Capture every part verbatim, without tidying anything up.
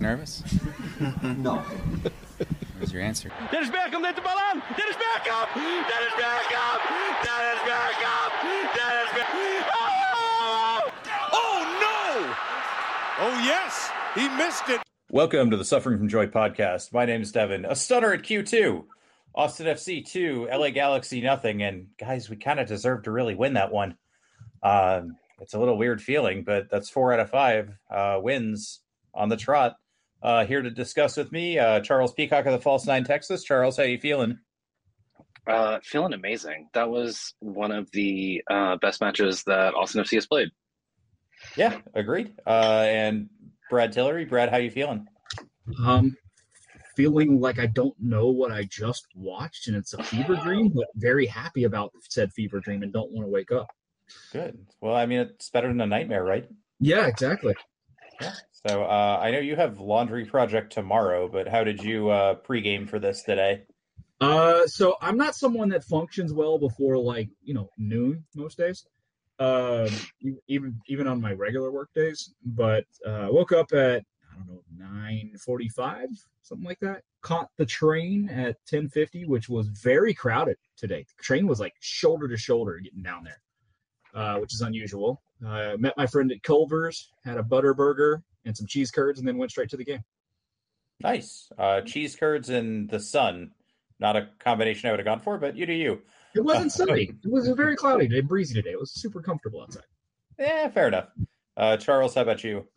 nervous? No. Where's your answer? Dennis Beckham, let the ball on! Dennis Beckham! Dennis Beckham! Dennis Beckham! Dennis Beckham! Oh! Oh, no! Oh, yes! He missed it. Welcome to the Suffering from Joy podcast. My name is Devin. A stunner at Q two. Austin F C two. L A Galaxy nothing. And guys, we kind of deserve to really win that one. Um, it's a little weird feeling, but that's four out of five uh, wins on the trot. Uh, here to discuss with me, uh, Charles Peacock of the False Nine, Texas. Charles, how you feeling? Uh, feeling amazing. That was one of the uh, best matches that Austin F C has played. Yeah, agreed. Uh, and Brad Tillery. Brad, how you feeling? Um, feeling like I don't know what I just watched, and it's a fever dream, but very happy about said fever dream and don't want to wake up. Good. Well, I mean, it's better than a nightmare, right? Yeah, exactly. Yeah. So uh, I know you have laundry project tomorrow, but how did you uh, pregame for this today? Uh, so I'm not someone that functions well before like, you know, noon most days. Um, even even on my regular work days, but uh, woke up at I don't know nine forty-five, something like that. Caught the train at ten fifty, which was very crowded today. The train was like shoulder to shoulder getting down there, uh, which is unusual. Uh, met my friend at Culver's, had a butter burger and some cheese curds, and then went straight to the game. Nice. Uh, cheese curds and the sun. Not a combination I would have gone for, but you do you. It wasn't sunny. It was very cloudy today, breezy today. It was super comfortable outside. Yeah, fair enough. Uh, Charles, how about you?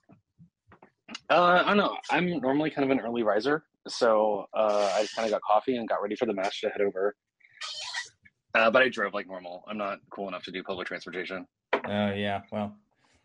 Uh, I don't know. I'm normally kind of an early riser, so uh, I just kind of got coffee and got ready for the match to head over. Uh, but I drove like normal. I'm not cool enough to do public transportation. Uh, yeah, well,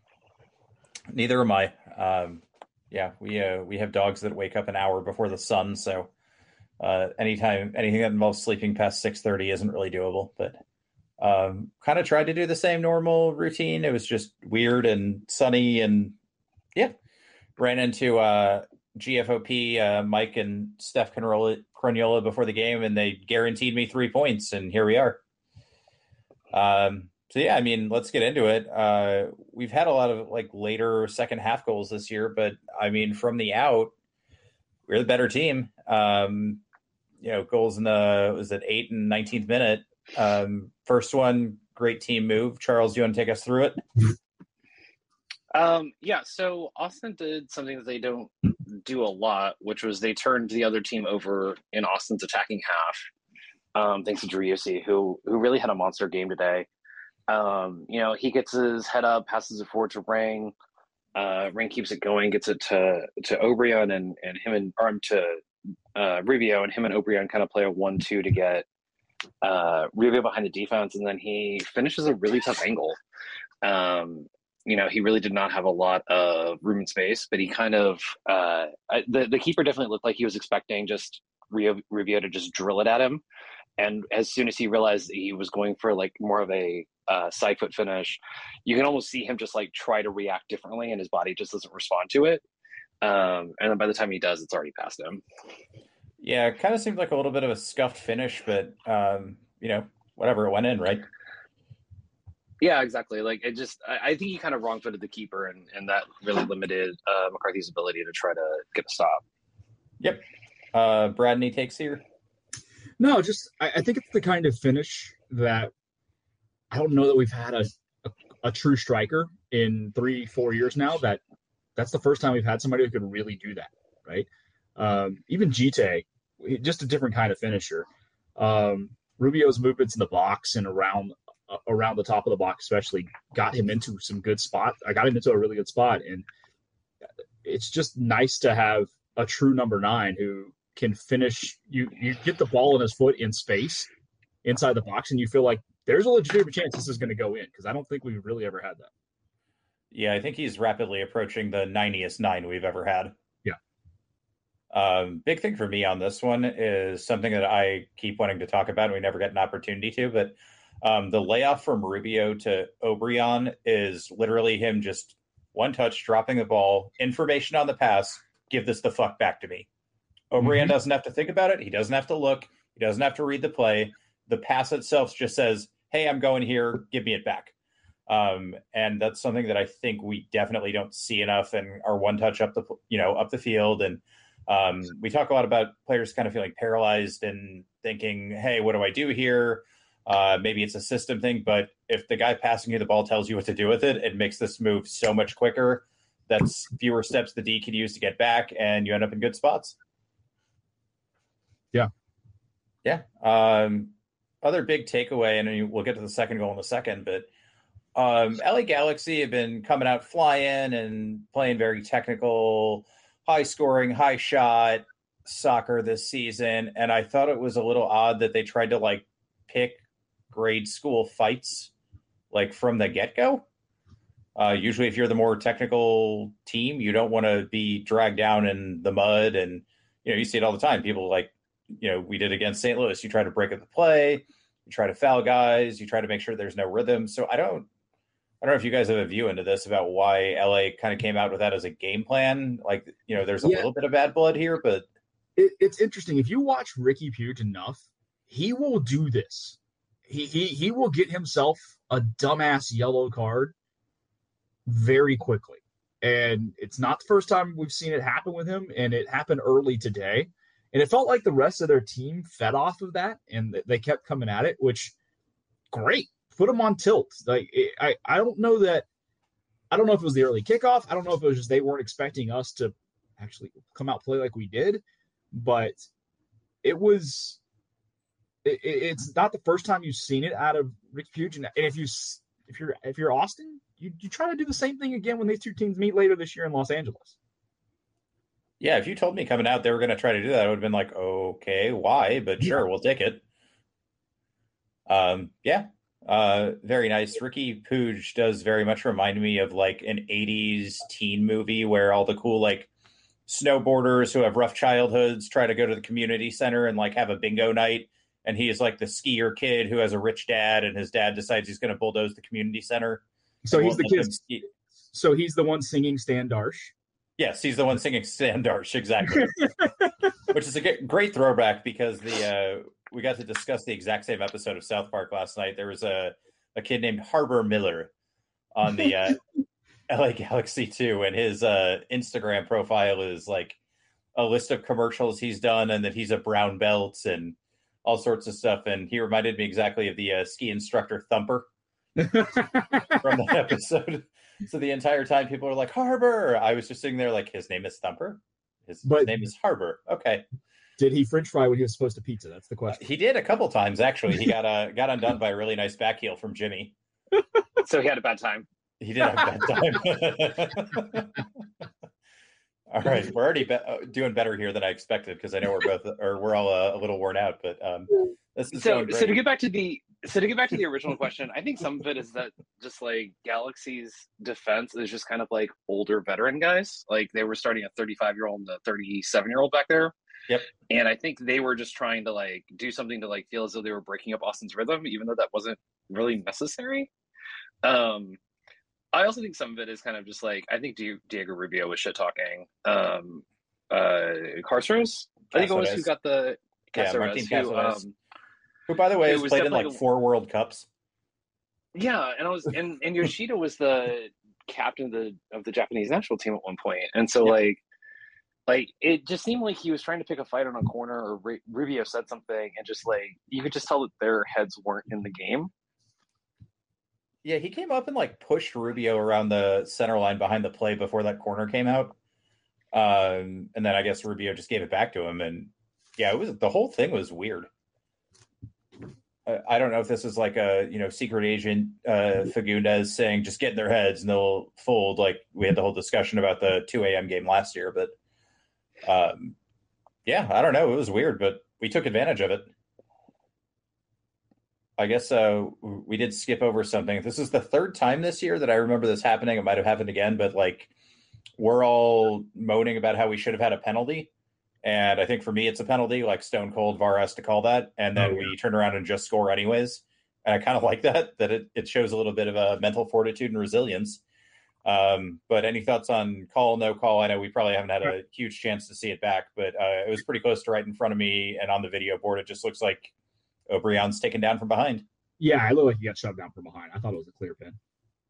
neither am I. Um, yeah, we uh, we have dogs that wake up an hour before the sun, so uh, anytime anything that involves sleeping past six thirty isn't really doable. But um, kind of tried to do the same normal routine. It was just weird and sunny, and yeah, ran into uh, G F O P, uh, Mike and Steph Cragnola before the game, and they guaranteed me three points, and here we are. Um. So, yeah, I mean, let's get into it. Uh, we've had a lot of, like, later second half goals this year, but, I mean, from the out, we're the better team. Um, you know, goals in the, was it eight and nineteenth minute? Um, first one, great team move. Charles, do you want to take us through it? Um, yeah, so Austin did something that they don't do a lot, which was they turned the other team over in Austin's attacking half, um, thanks to Driussi, who who really had a monster game today. Um, you know, he gets his head up, passes it forward to Ring. Uh, Ring keeps it going, gets it to to Obrian and and him and or to uh, Rubio, and him and Obrian kind of play a one two to get uh, Rubio behind the defense, and then he finishes a really tough angle. Um, you know, he really did not have a lot of room and space, but he kind of uh, I, the the keeper definitely looked like he was expecting just Rubio, Rubio to just drill it at him. And as soon as he realized that he was going for like more of a uh, side foot finish, you can almost see him just like try to react differently, and his body just doesn't respond to it. Um, and then by the time he does, it's already past him. Yeah, it kind of seemed like a little bit of a scuffed finish, but um, you know, whatever, it went in, right? Yeah, exactly. Like it just, I, I think he kind of wrong footed the keeper, and, and that really limited uh, McCarthy's ability to try to get a stop. Yep. Uh, Brad, any takes here? No, just I, I think it's the kind of finish that I don't know that we've had a, a, a true striker in three, four years now. That that's the first time we've had somebody who could really do that, right? Um, even Gite, just a different kind of finisher. Um, Rubio's movements in the box and around uh, around the top of the box, especially, got him into some good spot. I got him into a really good spot, and it's just nice to have a true number nine who can finish. You you get the ball in his foot in space inside the box, and you feel like there's a legitimate chance this is going to go in, because I don't think we've really ever had that. Yeah, I think he's rapidly approaching the ninetieth nine we've ever had. Yeah. Um, big thing for me on this one is something that I keep wanting to talk about, and we never get an opportunity to, but um, the layoff from Rubio to Obrian is literally him just one touch, dropping the ball, information on the pass, give this the fuck back to me. Obrian mm-hmm. doesn't have to think about it. He doesn't have to look. He doesn't have to read the play. The pass itself just says, hey, I'm going here. Give me it back. Um, and that's something that I think we definitely don't see enough in our one touch up the, you know, up the field. And um, we talk a lot about players kind of feeling paralyzed and thinking, hey, what do I do here? Uh, maybe it's a system thing, but if the guy passing you the ball tells you what to do with it, it makes this move so much quicker. That's fewer steps the D can use to get back, and you end up in good spots. Yeah. Yeah. Um, other big takeaway, and we'll get to the second goal in a second, but um, L A Galaxy have been coming out flying and playing very technical, high scoring, high shot soccer this season. And I thought it was a little odd that they tried to like pick grade school fights like from the get-go. Uh, usually if you're the more technical team, you don't want to be dragged down in the mud. And, you know, you see it all the time. People like, you know, we did against Saint Louis. You try to break up the play, you try to foul guys, you try to make sure there's no rhythm. So I don't, I don't know if you guys have a view into this about why L A kind of came out with that as a game plan. Like, you know, there's a Yeah. little bit of bad blood here, but It, it's interesting. If you watch Ricky Puig enough, he will do this. He, he he will get himself a dumbass yellow card very quickly. And it's not the first time we've seen it happen with him, and it happened early today. And it felt like the rest of their team fed off of that, and they kept coming at it, which, great. Put them on tilt. Like it, I, I don't know that – I don't know if it was the early kickoff. I don't know if it was just they weren't expecting us to actually come out play like we did. But it was it, – it's not the first time you've seen it out of Ricky Puig. And if, you, if, you're, if you're Austin, you, you try to do the same thing again when these two teams meet later this year in Los Angeles. yeah, if you told me coming out they were going to try to do that, I would have been like, okay, why? But sure, Yeah. we'll take it. Um, yeah, uh, very nice. Ricky Puig does very much remind me of like an eighties teen movie where all the cool like snowboarders who have rough childhoods try to go to the community center and like have a bingo night. And he is like the skier kid who has a rich dad, and his dad decides he's going to bulldoze the community center. So and he's the won't let kid. them ski. So he's the one singing Stan Darsh. Yes, he's the one singing Stan Darsh, exactly. Which is a g- great throwback because the uh, we got to discuss the exact same episode of South Park last night. There was a, a kid named Harbor Miller on the uh, L A Galaxy too, and his uh, Instagram profile is like a list of commercials he's done, and that he's a brown belt and all sorts of stuff. And he reminded me exactly of the uh, ski instructor Thumper from that episode. So the entire time people are like, Harbor. I was just sitting there like, his name is Thumper? His, But- his name is Harbor. Okay. Did he French fry when he was supposed to pizza? That's the question. He did a couple times, actually. He got uh, got undone by a really nice back heel from Jimmy. So he had a bad time. He did have a bad time. All right. We're already be- uh, doing better here than I expected because I know we're both, or we're all uh, a little worn out, but um, this is So going great. so to get back to the so to get back to the original question, I think some of it is that just like Galaxy's defense is just kind of like older veteran guys. Like they were starting a thirty-five year old and a thirty-seven year old back there. Yep. And I think they were just trying to like do something to like feel as though they were breaking up Austin's rhythm, even though that wasn't really necessary. Um, I also think some of it is kind of just like I think Di- Diego Rubio was shit talking. Um, uh, Carceres, I think it was who Cáceres. got the Yeah, Cáceres, Martin who, Cáceres. um, Who, by the way, it has was played in like definitely- four World Cups. Yeah, and I was and, and Yoshida was the captain of the of the Japanese national team at one point, and so Yep. like, like it just seemed like he was trying to pick a fight on a corner, or Ru- Rubio said something, and just like you could just tell that their heads weren't in the game. Yeah, he came up and like pushed Rubio around the center line behind the play before that corner came out. Um, and then I guess Rubio just gave it back to him. And yeah, it was the whole thing was weird. I, I don't know if this is like a, you know, secret agent uh, Fagundes saying just get in their heads and they'll fold. Like we had the whole discussion about the two a.m. game last year. But um, yeah, I don't know. It was weird, but we took advantage of it. I guess uh, we did skip over something. This is the third time this year that I remember this happening. It might have happened again, but like we're all moaning about how we should have had a penalty. And I think for me, it's a penalty, like Stone Cold V A R has to call that. And then Oh, yeah. we turn around and just score anyways. And I kind of like that, that it, it shows a little bit of a mental fortitude and resilience. Um, but any thoughts on call, no call? I know we probably haven't had a huge chance to see it back, but uh, it was pretty close to right in front of me. And on the video board, it just looks like O'Brien's taken down from behind. Yeah, I looked like he got shoved down from behind. I thought it was a clear pin.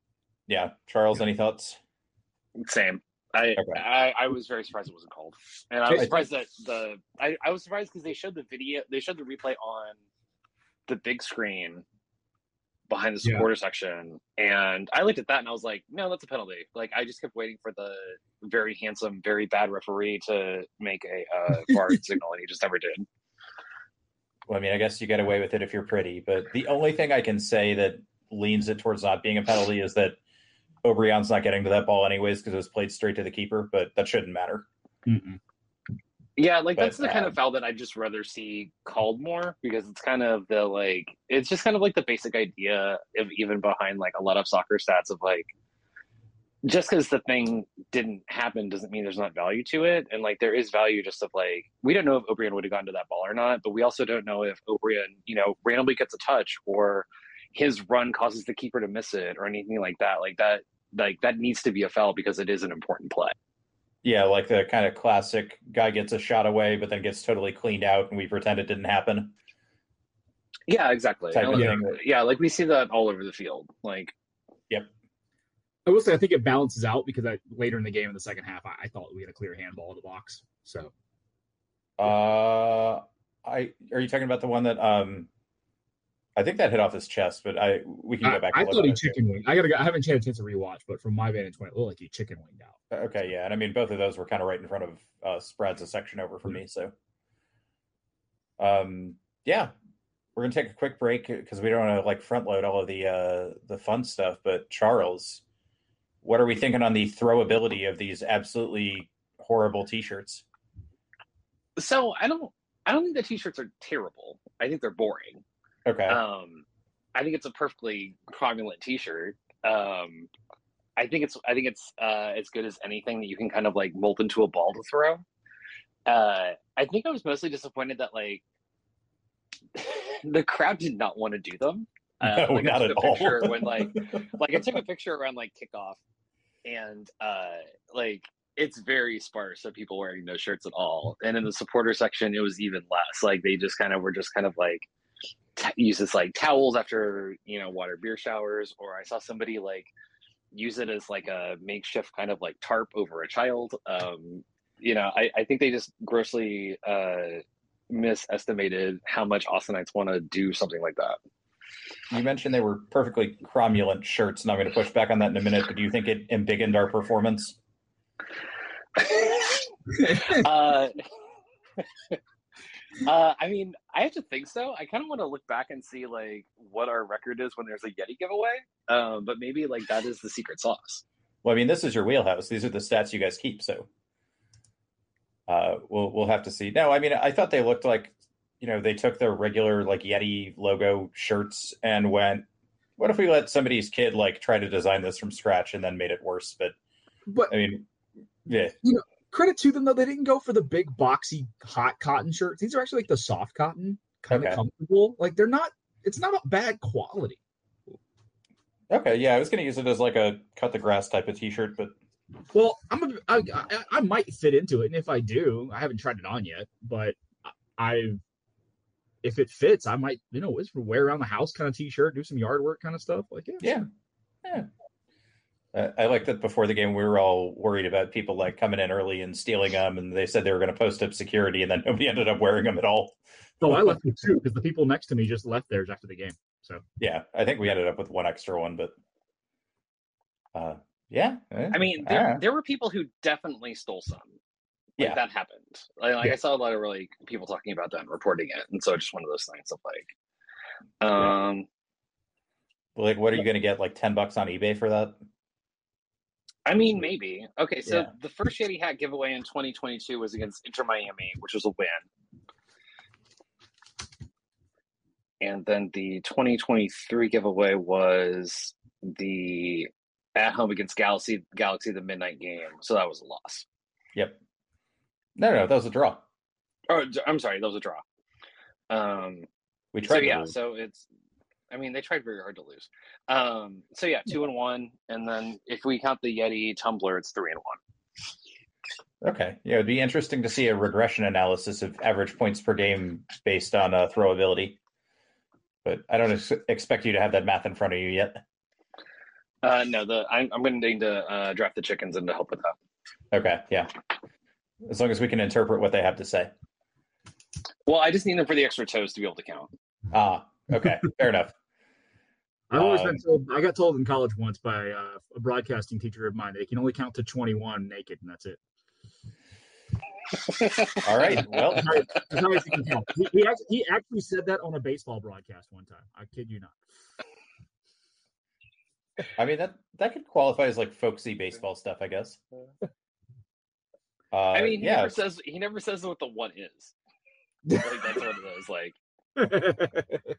Yeah. Charles, any thoughts? Same. I, Okay. I I was very surprised it wasn't called, and I was surprised that the I, I was surprised because they showed the video, they showed the replay on the big screen behind the supporter yeah. section, and I looked at that and I was like, no, that's a penalty. Like I just kept waiting for the very handsome, very bad referee to make a uh, V A R signal, and he just never did. Well, I mean, I guess you get away with it if you're pretty, but the only thing I can say that leans it towards not being a penalty is that Obrion's not getting to that ball anyways because it was played straight to the keeper, but that shouldn't matter. Mm-mm. Yeah, like but, that's the kind um, of foul that I'd just rather see called more, because it's kind of the like it's just kind of like the basic idea of even behind like a lot of soccer stats of like just because the thing didn't happen doesn't mean there's not value to it, and like there is value just of like we don't know if Obrian would have gotten to that ball or not, but we also don't know if Obrian, you know, randomly gets a touch or his run causes the keeper to miss it or anything like that. Like that, like that needs to be a foul because it is an important play. Yeah, like the kind of classic guy gets a shot away, but then gets totally cleaned out, and we pretend it didn't happen. Yeah, exactly. Type of like, thing. Yeah, like we see that all over the field. Like, yep. I will say I think it balances out because I, later in the game in the second half, I, I thought we had a clear handball in the box. So, uh, I are you talking about the one that um. I think that hit off his chest, but I we can go back. I, and I look thought at he it chicken winged. I gotta. I haven't had a chance to rewatch, but from my vantage point, it looked like he chicken winged out. Okay, yeah, and I mean both of those were kind of right in front of uh, spreads a section over for me. So, um, yeah, we're gonna take a quick break because we don't want to like front load all of the uh, the fun stuff. But Charles, what are we thinking on the throwability of these absolutely horrible T-shirts? So I don't. I don't think the T-shirts are terrible. I think they're boring. Okay. Um, I think it's a perfectly cromulent T-shirt. Um, I think it's I think it's uh, as good as anything that you can kind of like mold into a ball to throw. Uh, I think I was mostly disappointed that like the crowd did not want to do them. Uh, no, like, not I took at a picture all. when like like I took a picture around like kickoff, and uh, like it's very sparse of people wearing no shirts at all. And in the supporter section, it was even less. Like they just kind of were just kind of like. T- uses like towels after you know water beer showers, or I saw somebody like use it as like a makeshift kind of like tarp over a child. Um, you know, I, I think they just grossly uh, misestimated how much Austinites want to do something like that. You mentioned they were perfectly cromulent shirts, and I'm going to push back on that in a minute. But do you think it embiggened our performance? uh, Uh, I mean, I have to think so. I kind of want to look back and see like what our record is when there's a Yeti giveaway. Um, but maybe like that is the secret sauce. Well, I mean, this is your wheelhouse. These are the stats you guys keep. So uh, we'll we'll have to see. No, I mean, I thought they looked like, you know, they took their regular like Yeti logo shirts and went, what if we let somebody's kid like try to design this from scratch and then made it worse? But, but I mean, yeah. You know, credit to them though, they didn't go for the big boxy hot cotton shirts. These are actually like the soft cotton, kind Okay. of comfortable. Like they're not. It's not a bad quality. Okay, yeah, I was going to use it as like a cut the grass type of T-shirt, but Well, I'm a, I, I, I might fit into it, and if I do, I haven't tried it on yet, but I, if it fits, I might, you know, it's for wear around the house kind of T-shirt, do some yard work kind of stuff. Like yeah, yeah, yeah. Uh, I like that before the game, we were all worried about people like coming in early and stealing them, and they said they were going to post up security, and then nobody ended up wearing them at all. So I left it too because the people next to me just left theirs after the game. So yeah, I think we ended up with one extra one, but uh, yeah. I mean, there yeah. there were people who definitely stole some. Like, Yeah. that happened. Like, like Yeah. I saw a lot of really people talking about that and reporting it, and so it's just one of those things of like, um, Like, what are you going to get? Like ten bucks on eBay for that? I mean, maybe. Okay, so Yeah. the first Yeti hat giveaway in twenty twenty-two was against Inter Miami, which was a win. And then the twenty twenty-three giveaway was the at home against Galaxy, Galaxy the midnight game. So that was a loss. Yep. No, no, that was a draw. Oh, I'm sorry, that was a draw. Um, We so tried. to yeah, lose. so it's. I mean, they tried very hard to lose. Um, so yeah, two and one, and then if we count the Yeti tumbler, it's three and one. Okay. Yeah, it'd be interesting to see a regression analysis of average points per game based on uh, throwability. But I don't ex- expect you to have that math in front of you yet. Uh, no, the I'm I'm going to need to uh, draft the chickens and to help with that. Okay, yeah. As long as we can interpret what they have to say. Well, I just need them for the extra toes to be able to count. Ah, okay, fair enough. I've always Um, been told. I got told in college once by uh, a broadcasting teacher of mine that they can only count to twenty-one naked, and that's it. All right, well, That's how- that's how he can count. He, he, actually, he actually said that on a baseball broadcast one time. I kid you not. I mean that that could qualify as like folksy baseball stuff, I guess. Uh, I mean, he yeah, never says he never says what the one is. Like that's what it is. Like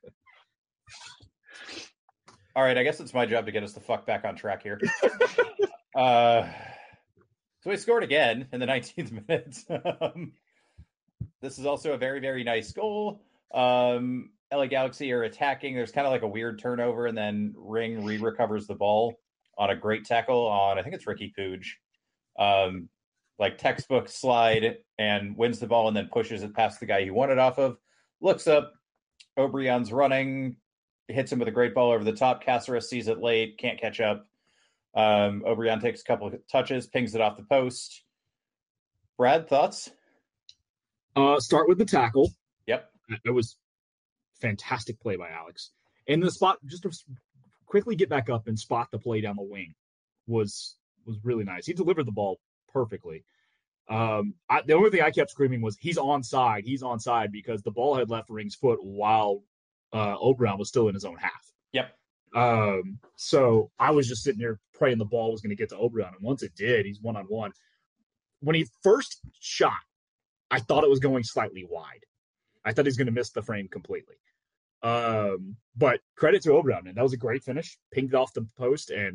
all right, I guess it's my job to get us the fuck back on track here. uh, so we scored again in the nineteenth minute. um, this is also a very, very nice goal. Um, L A Galaxy are attacking. There's kind of like a weird turnover, and then Ring re-recovers the ball on a great tackle on, I think it's Ricky Pooge. Um, like textbook slide and wins the ball and then pushes it past the guy he won it off of. Looks up, Obrion's running, hits him with a great ball over the top. Caceres sees it late, can't catch up. Um, Obrion takes a couple of touches, pings it off the post. Brad, thoughts? Uh, start with the tackle. Yep. It was fantastic play by Alex. And the spot, just to quickly get back up and spot the play down the wing was was really nice. He delivered the ball perfectly. Um, I, the only thing I kept screaming was, he's onside, he's onside, because the ball had left Ring's foot while uh, Obrion was still in his own half. Yep. Um, so I was just sitting there praying the ball was going to get to Obrion. And once it did, he's one-on-one. When he first shot, I thought it was going slightly wide. I thought he was going to miss the frame completely. Um, but credit to Obrion, man. That was a great finish. Pinged it off the post. And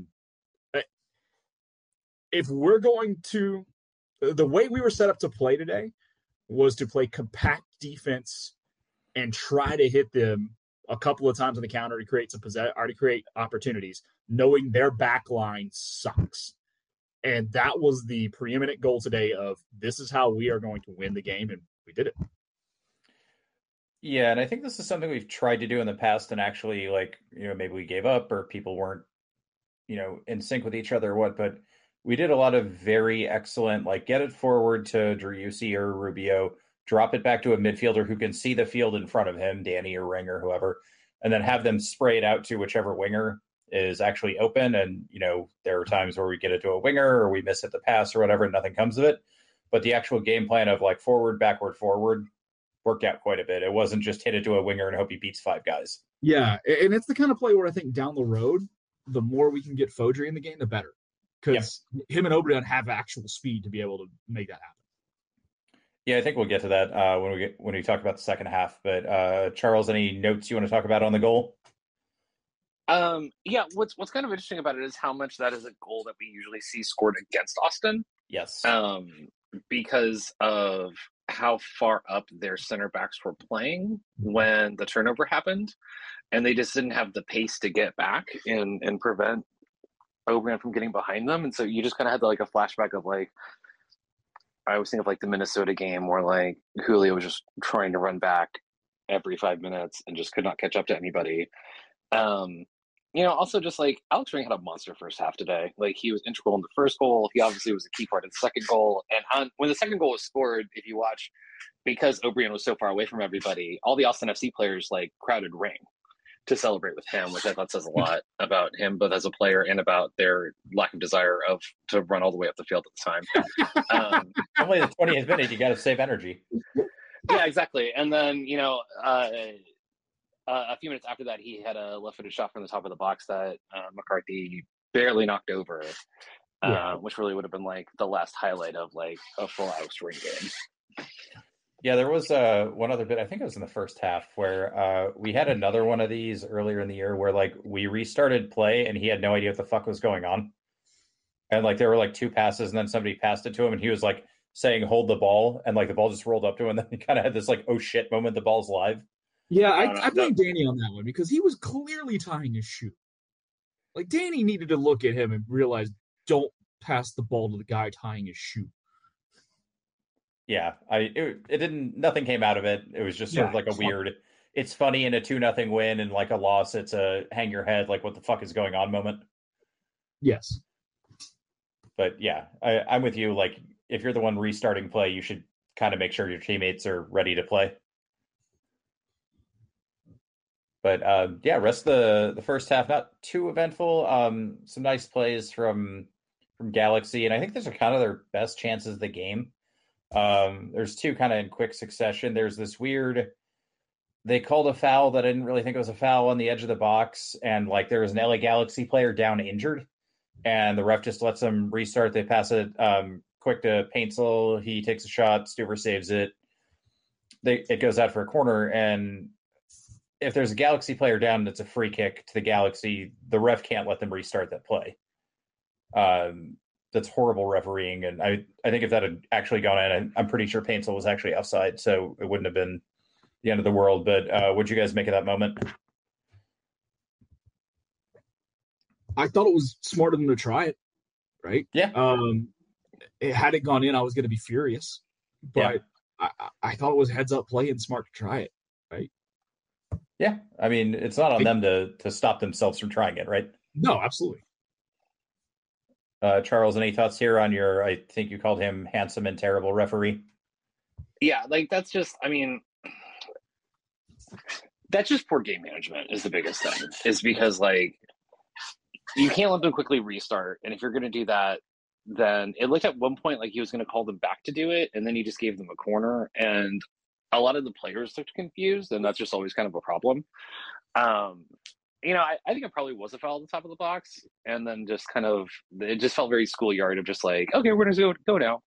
if we're going to, the way we were set up to play today was to play compact defense and try to hit them a couple of times on the counter to create some possess- or to create opportunities, knowing their back line sucks. And that was the preeminent goal today of, this is how we are going to win the game, and we did it. Yeah, and I think this is something we've tried to do in the past, and actually, like, you know, maybe we gave up or people weren't, you know, in sync with each other or what, but we did a lot of very excellent, like, get it forward to Driussi or Rubio, drop it back to a midfielder who can see the field in front of him, Danny or Ring or whoever, and then have them spray it out to whichever winger is actually open. And, you know, there are times where we get it to a winger or we miss at the pass or whatever, and nothing comes of it. But the actual game plan of like forward, backward, forward worked out quite a bit. It wasn't just hit it to a winger and hope he beats five guys. Yeah, and it's the kind of play where I think down the road, the more we can get Fodry in the game, the better. Because yep. him and Obrion have actual speed to be able to make that happen. Yeah, I think we'll get to that uh, when we get when we talk about the second half. But uh, Charles, any notes you want to talk about on the goal? Um, yeah, what's what's kind of interesting about it is how much that is a goal that we usually see scored against Austin. Yes. Um, because of how far up their center backs were playing when the turnover happened, and they just didn't have the pace to get back and and prevent Obrion from getting behind them. And so you just kind of had like a flashback of like, I always think of like the Minnesota game where like Julio was just trying to run back every five minutes and just could not catch up to anybody. Um, you know, also just like Alex Ring had a monster first half today. Like he was integral in the first goal. He obviously was a key part of the second goal. And on, when the second goal was scored, if you watch, because Obrion was so far away from everybody, all the Austin F C players like crowded Ring to celebrate with him, which I thought says a lot about him, both as a player and about their lack of desire of to run all the way up the field at the time. Um, Only the twentieth minute, you got to save energy. Yeah, exactly. And then, you know, uh, uh, a few minutes after that, he had a left-footed shot from the top of the box that uh, McCarthy barely knocked over, uh, yeah. which really would have been like the last highlight of like a full Alex Ring game. Yeah, there was uh, one other bit, I think it was in the first half, where uh, we had another one of these earlier in the year where like we restarted play and he had no idea what the fuck was going on. And like there were like two passes and then somebody passed it to him and he was like saying, hold the ball. And like the ball just rolled up to him and then he kind of had this like, oh shit moment, the ball's live. Yeah, I, I blame Danny on that one because he was clearly tying his shoe. Like Danny needed to look at him and realize, don't pass the ball to the guy tying his shoe. Yeah, I it, it didn't. Nothing came out of it. It was just sort yeah, of like a weird. Funny. It's funny in a two nothing win, and like a loss, it's a hang your head, like what the fuck is going on moment. Yes. But yeah, I, I'm with you. Like, if you're the one restarting play, you should kind of make sure your teammates are ready to play. But uh, yeah, rest of the the first half not too eventful. Um, some nice plays from from Galaxy, and I think those are kind of their best chances of the game. Um, there's two kind of in quick succession. There's this weird. They called a foul that I didn't really think it was a foul on the edge of the box, and like there was an L A Galaxy player down injured, and the ref just lets them restart. They pass it um, quick to Paintsel. He takes a shot. Stuver saves it. They it goes out for a corner, and if there's a Galaxy player down and it's a free kick to the Galaxy, the ref can't let them restart that play. Um, that's horrible refereeing, and I I think if that had actually gone in, I'm pretty sure Paintsel was actually offside, so it wouldn't have been the end of the world. But uh, what'd you guys make of that moment? I thought it was smart of them to try it, right? Yeah. Um, it, had it gone in, I was going to be furious, but Yeah. I, I thought it was heads up play and smart to try it, right? Yeah, I mean, it's not on them to to stop themselves from trying it, right? No, absolutely. Uh, Charles, any thoughts here on your, I think you called him handsome and terrible referee? Yeah, like that's just, I mean, that's just poor game management is the biggest thing. Is because like you can't let them quickly restart, and if you're going to do that, then it looked at one point like he was going to call them back to do it, and then he just gave them a corner, and a lot of the players looked confused, and that's just always kind of a problem. Um, you know, I, I think it probably was a foul at the top of the box, and then just kind of, it just felt very schoolyard of just like, okay, we're going to go, go now.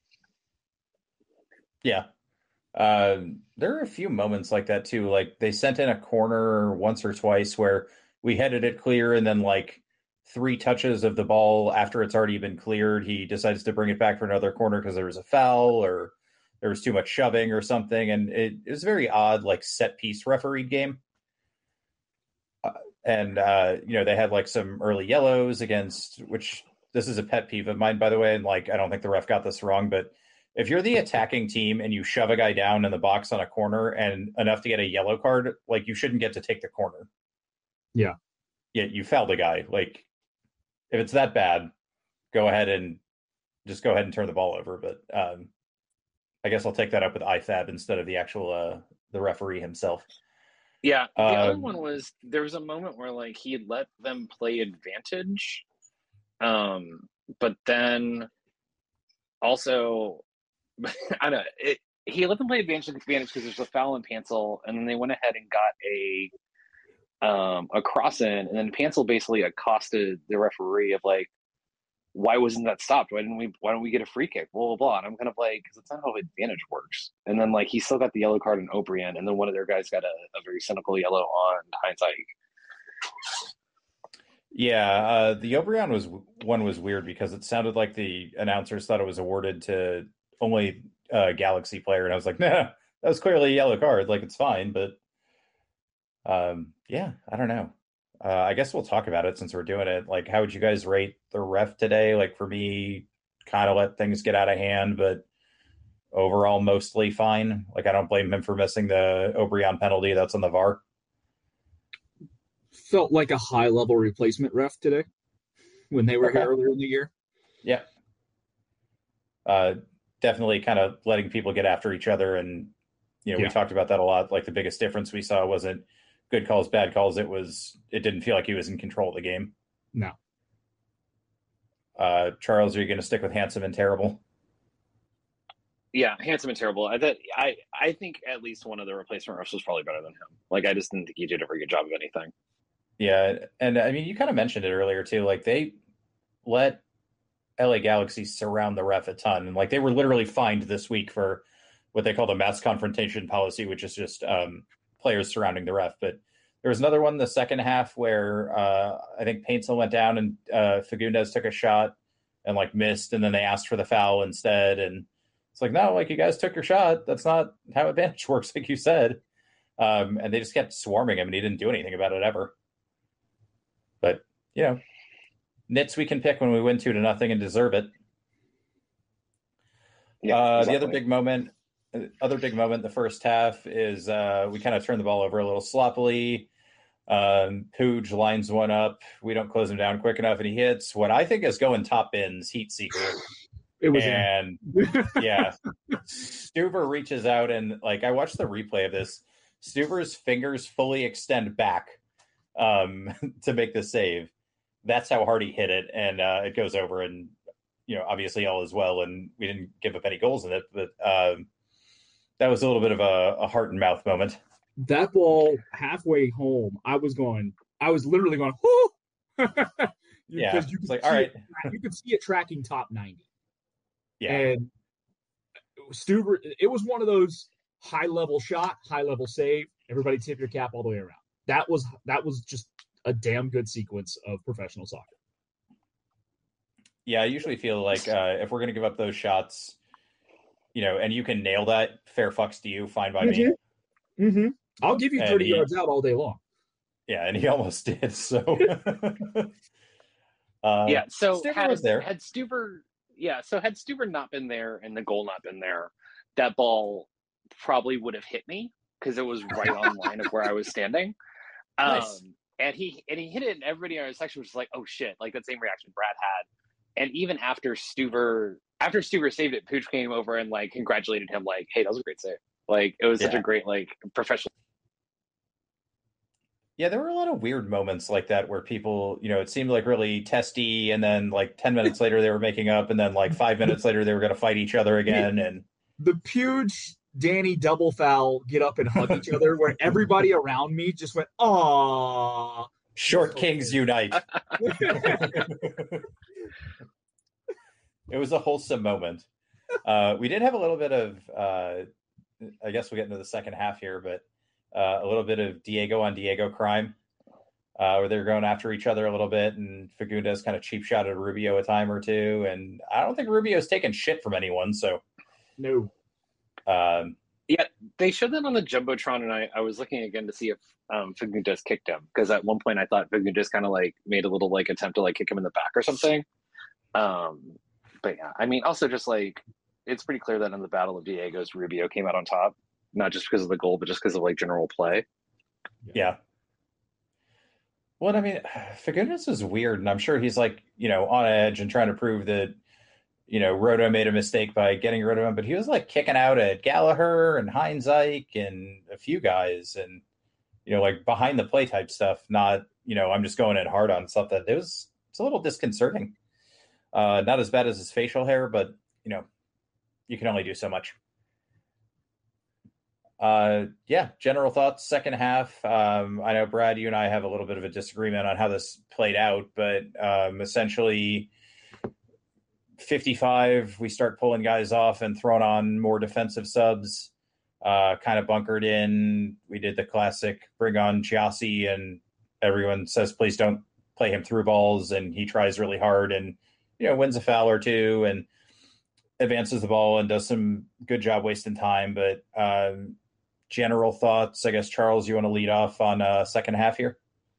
Yeah. Uh, there are a few moments like that too. Like they sent in a corner once or twice where we headed it clear, and then like three touches of the ball after it's already been cleared, he decides to bring it back for another corner because there was a foul or there was too much shoving or something. And it, it was a very odd, like set piece refereed game. Uh, and, uh, you know, they had like some early yellows against, which this is a pet peeve of mine, by the way. And like, I don't think the ref got this wrong, but if you're the attacking team and you shove a guy down in the box on a corner and enough to get a yellow card, like you shouldn't get to take the corner. Yeah. Yeah. You fouled the guy. Like if it's that bad, go ahead and just go ahead and turn the ball over. But, um, I guess I'll take that up with I F A B instead of the actual uh, the referee himself. Yeah, the um, other one was there was a moment where like he had let them play advantage, um, but then also I don't know it, he let them play advantage advantage because there's a foul in Paintsel, and then they went ahead and got a um, a cross in, and then Paintsel basically accosted the referee of like, why wasn't that stopped? Why didn't we? Why don't we get a free kick? Blah blah blah. And I'm kind of like, because it's not how advantage works. And then like he still got the yellow card in O'Brien, and then one of their guys got a, a very cynical yellow on hindsight. Yeah, uh, the O'Brien was one was weird because it sounded like the announcers thought it was awarded to only a Galaxy player, and I was like, nah, that was clearly a yellow card. Like it's fine, but um, yeah, I don't know. Uh, I guess we'll talk about it since we're doing it. Like, how would you guys rate the ref today? Like, for me, kind of let things get out of hand, but overall, mostly fine. Like, I don't blame him for missing the O'Brien penalty. That's on the V A R. Felt like a high-level replacement ref today when they were okay. here earlier in the year. Yeah. Uh, definitely kind of letting people get after each other. And, you know, yeah. we talked about that a lot. Like, the biggest difference we saw wasn't good calls, bad calls. It was, it didn't feel like he was in control of the game. No. Uh, Charles, are you going to stick with handsome and terrible? Yeah, handsome and terrible. I thought, I, I think at least one of the replacement refs was probably better than him. Like, I just didn't think he did a very good job of anything. Yeah. And I mean, you kind of mentioned it earlier too. Like they let L A Galaxy surround the ref a ton. And like they were literally fined this week for what they call the mass confrontation policy, which is just, um, players surrounding the ref. But there was another one in the second half where uh, I think Paintsel went down and uh, Fagundes took a shot and like missed, and then they asked for the foul instead. And it's like, no, like you guys took your shot. That's not how advantage works, like you said. Um, and they just kept swarming him, and he didn't do anything about it ever. But you know, nits we can pick when we win two to nothing and deserve it. Yeah, uh, exactly. The other big moment. Other big moment in the first half is uh, we kind of turned the ball over a little sloppily. Um, Pooge lines one up. We don't close him down quick enough, and he hits what I think is going top bins, Heat Seeker. It was and yeah, Stuver reaches out and like I watched the replay of this. Stuver's fingers fully extend back um, to make the save. That's how hard he hit it, and uh, it goes over. And you know, obviously all is well, and we didn't give up any goals in it, but um, that was a little bit of a, a heart and mouth moment. That ball halfway home, I was going, I was literally going, whoo! Yeah, you it's like, all right. It, you could see it tracking top ninety. Yeah. And Stuber, it was one of those high level shot, high level save. Everybody tip your cap all the way around. That was that was just a damn good sequence of professional soccer. Yeah, I usually feel like uh, if we're going to give up those shots, you know, and you can nail that, fair fucks to you, fine by mm-hmm. me. Mm-hmm. I'll give you thirty he, yards out all day long. Yeah, and he almost did. So, uh, yeah. So Stuber had, was there. had Stuber, yeah. So had Stuber not been there and the goal not been there, that ball probably would have hit me because it was right on line of where I was standing. Nice. Um, and he and he hit it, and everybody in our section was just like, "Oh shit!" Like that same reaction Brad had. And even after Stuber, after Stuber saved it, Pooch came over and like congratulated him, like, "Hey, that was a great save." Like it was such yeah. a great like professional. Yeah, there were a lot of weird moments like that where people, you know, it seemed like really testy, and then like ten minutes later they were making up, and then like five minutes later they were going to fight each other again. And the Puge Danny double foul get up and hug each other, where everybody around me just went, "Aww." Short Kings unite. It was a wholesome moment. Uh, we did have a little bit of, uh, I guess we'll get into the second half here, but uh, a little bit of Diego on Diego crime, uh, where they're going after each other a little bit, and Fagundes kind of cheap shot at Rubio a time or two, and I don't think Rubio's taken shit from anyone, so. No. Um, yeah, they showed that on the Jumbotron, and I, I was looking again to see if um, Fagundes kicked him, because at one point I thought Fagundes kind of like made a little like attempt to like kick him in the back or something. Um, but yeah, I mean, also just like, it's pretty clear that in the Battle of Diego's, Rubio came out on top, not just because of the goal, but just because of like general play. Yeah. Well, I mean, Fagundes is weird, and I'm sure he's like, you know, on edge and trying to prove that, you know, Roto made a mistake by getting rid of him, but he was like kicking out at Gallagher and Heinz Ike and a few guys, and, you know, like behind the play type stuff, not, you know, I'm just going in hard on something. It was, it's a little disconcerting. Uh, not as bad as his facial hair, but, you know, you can only do so much. Uh, yeah, general thoughts, second half. Um, I know, Brad, you and I have a little bit of a disagreement on how this played out, but um, essentially fifty-five, we start pulling guys off and throwing on more defensive subs, uh, kind of bunkered in. We did the classic bring on Giassi, and everyone says, please don't play him through balls, and he tries really hard and, you know, wins a foul or two and advances the ball and does some good job wasting time. But um, general thoughts, I guess, Charles, you want to lead off on uh, second half here?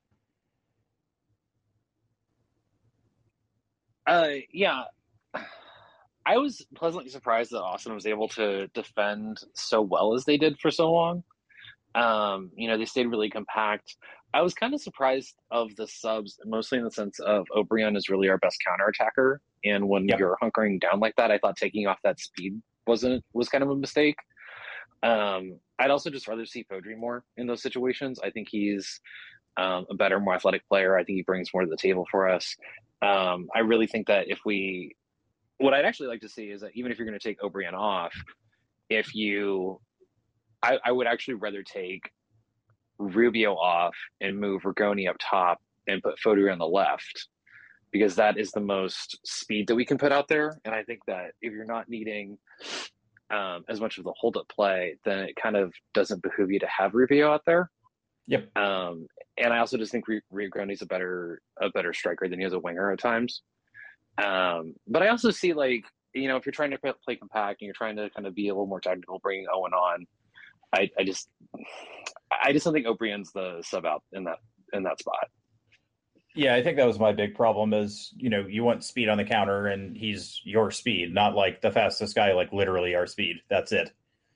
Uh, yeah. I was pleasantly surprised that Austin was able to defend so well as they did for so long. Um, you know, they stayed really compact. I was kind of surprised of the subs, mostly in the sense of O'Brien is really our best counterattacker. And when yep. you're hunkering down like that, I thought taking off that speed wasn't was kind of a mistake. Um, I'd also just rather see Fodry more in those situations. I think he's um, a better, more athletic player. I think he brings more to the table for us. Um, I really think that if we, what I'd actually like to see is that even if you're going to take O'Brien off, if you, I, I would actually rather take Rubio off and move Rigoni up top and put Fodry on the left, because that is the most speed that we can put out there. And I think that if you're not needing um, as much of the hold-up play, then it kind of doesn't behoove you to have Rubio out there. Yep. Um, and I also just think Rigoni's a better a better striker than he is a winger at times. Um, but I also see, like, you know, if you're trying to play compact and you're trying to kind of be a little more technical, bringing Owen on, I, I just I just don't think O'Brien's the sub out in that in that spot. Yeah, I think that was my big problem is, you know, you want speed on the counter, and he's your speed, not like the fastest guy, like literally our speed. That's it.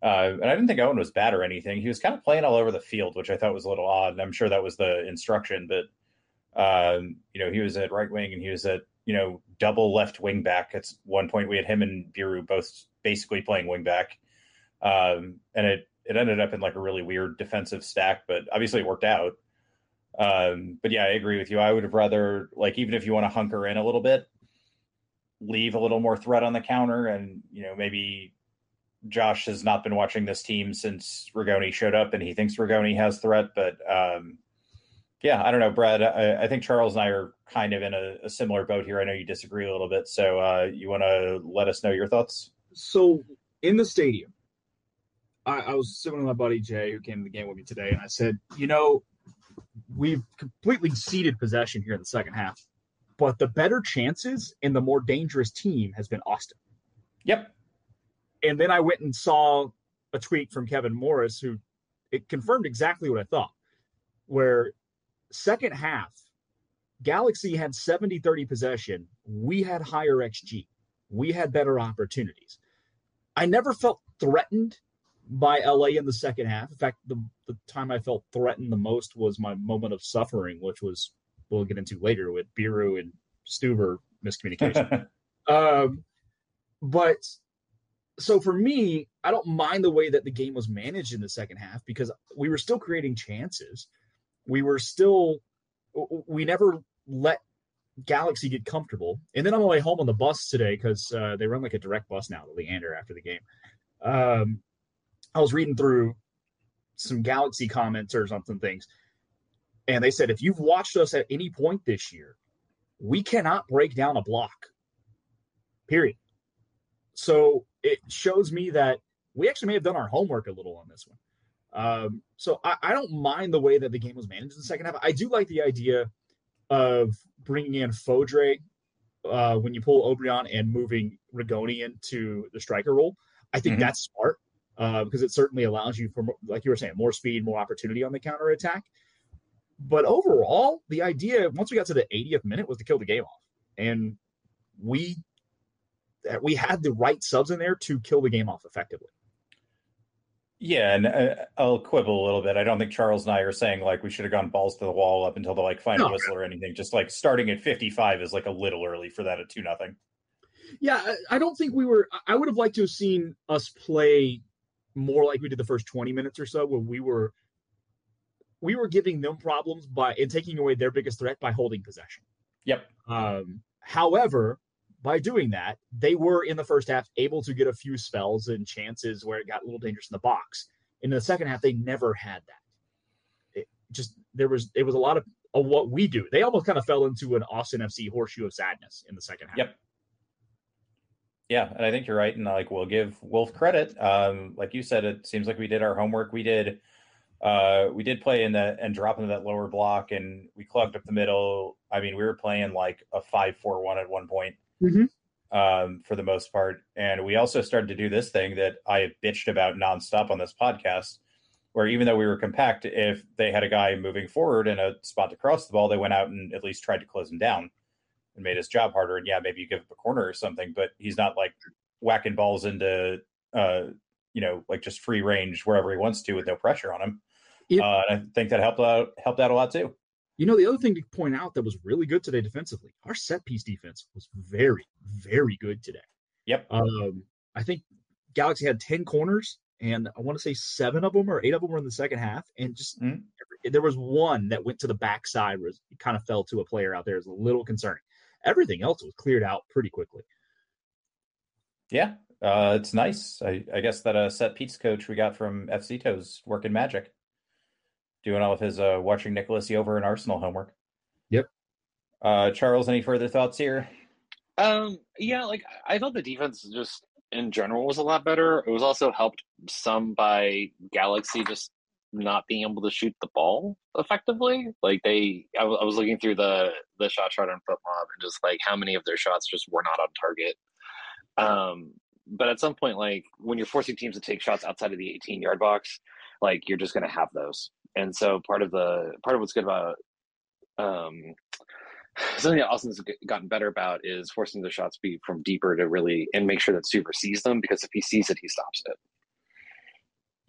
Uh, and I didn't think Owen was bad or anything. He was kind of playing all over the field, which I thought was a little odd. And I'm sure that was the instruction, but um, you know, he was at right wing and he was at, you know, double left wing back. At one point we had him and Biru both basically playing wing back. Um, and it, it ended up in like a really weird defensive stack, but obviously it worked out. Um, but yeah, I agree with you. I would have rather, like, even if you want to hunker in a little bit, leave a little more threat on the counter. And, you know, maybe Josh has not been watching this team since Rigoni showed up and he thinks Rigoni has threat. But um, yeah, I don't know, Brad. I, I think Charles and I are kind of in a, a similar boat here. I know you disagree a little bit. So uh, you want to let us know your thoughts? So in the stadium, I, I was sitting with my buddy Jay, who came to the game with me today, and I said, you know, we've completely ceded possession here in the second half, but the better chances and the more dangerous team has been Austin. Yep. And then I went and saw a tweet from Kevin Morris, who it confirmed exactly what I thought, where second half, Galaxy had seventy thirty possession. We had higher X G. We had better opportunities. I never felt threatened by L A in the second half. In fact, the, the time I felt threatened the most was my moment of suffering, which was, we'll get into later with Biru and Stuver miscommunication. um, but so for me, I don't mind the way that the game was managed in the second half because we were still creating chances. We were still, we never let Galaxy get comfortable. And then on the way home on the bus today, because uh, they run like a direct bus now to Leander after the game. Um, I was reading through some Galaxy comments or something things, and they said, if you've watched us at any point this year, we cannot break down a block, period. So it shows me that we actually may have done our homework a little on this one. Um, so I, I don't mind the way that the game was managed in the second half. I do like the idea of bringing in Fodre uh, when you pull Obrian and moving Rigoni into the striker role. I think mm-hmm. that's smart uh, because it certainly allows you for, like you were saying, more speed, more opportunity on the counter attack. But overall, the idea once we got to the eightieth minute was to kill the game off, and we we had the right subs in there to kill the game off effectively. Yeah, and uh, I'll quibble a little bit. I don't think Charles and I are saying like we should have gone balls to the wall up until the like final no. whistle or anything. Just like starting at fifty-five is like a little early for that at two nothing. Yeah, I don't think we were. I would have liked to have seen us play more like we did the first twenty minutes or so, where we were we were giving them problems by and taking away their biggest threat by holding possession. Yep. Um, however, by doing that, they were in the first half able to get a few spells and chances where it got a little dangerous in the box. In the second half, they never had that. It just there was it was a lot of, of what we do. They almost kind of fell into an Austin F C horseshoe of sadness in the second half. Yep. Yeah, and I think you're right, and like we'll give Wolf credit. Um, like you said, it seems like we did our homework. We did. Uh, we did play in the and drop into that lower block, and we clogged up the middle. I mean, we were playing like a five four one at one point. Mm-hmm. Um, for the most part. And we also started to do this thing that I have bitched about nonstop on this podcast, where even though we were compact, if they had a guy moving forward in a spot to cross the ball, they went out and at least tried to close him down and made his job harder. And yeah, maybe you give him a corner or something, but he's not like whacking balls into, uh, you know, like just free range wherever he wants to with no pressure on him. Yep. Uh, and I think that helped out, helped out a lot too. You know, the other thing to point out that was really good today defensively, our set piece defense was very, very good today. Yep. Um, I think Galaxy had ten corners, and I want to say seven of them or eight of them were in the second half. And just mm-hmm. every, there was one that went to the backside where it kind of fell to a player out there. Is a little concerning. Everything else was cleared out pretty quickly. Yeah, uh, it's nice. I, I guess that a uh, set piece coach we got from F C To's working magic. Doing all of his uh, watching Nicholas Jover and Arsenal homework. Yep. Uh, Charles, any further thoughts here? Um, yeah, like I thought the defense just in general was a lot better. It was also helped some by Galaxy just not being able to shoot the ball effectively. Like they, I, w- I was looking through the the shot chart on FootMob and just like how many of their shots just were not on target. Um, but at some point, like when you're forcing teams to take shots outside of the eighteen yard box, like you're just going to have those. And so part of the part of what's good about um, something that Austin's gotten better about is forcing the shots be from deeper to really and make sure that Super sees them, because if he sees it, he stops it.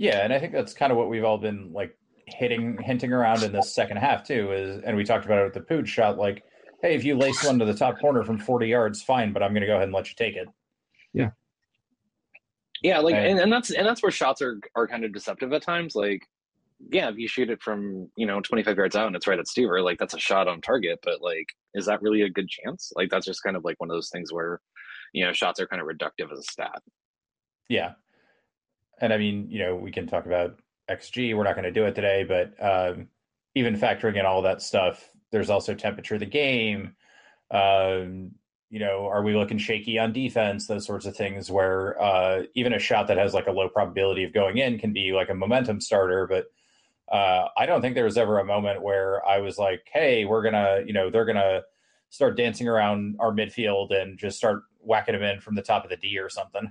Yeah, and I think that's kind of what we've all been like hitting, hinting around in this second half too. Is and we talked about it with the Pooch shot. Like, hey, if you lace one to the top corner from forty yards, fine, but I'm going to go ahead and let you take it. Yeah, yeah, like, And- and, and that's and that's where shots are are kind of deceptive at times. Like, yeah, if you shoot it from you know twenty-five yards out and it's right at Stever, like that's a shot on target. But like, is that really a good chance? Like, that's just kind of like one of those things where, you know, shots are kind of reductive as a stat. Yeah. And I mean, you know, we can talk about X G. We're not going to do it today, but um, even factoring in all that stuff, there's also temperature of the game. Um, you know, are we looking shaky on defense? Those sorts of things where uh, even a shot that has like a low probability of going in can be like a momentum starter. But uh, I don't think there was ever a moment where I was like, hey, we're going to, you know, they're going to start dancing around our midfield and just start whacking them in from the top of the D or something.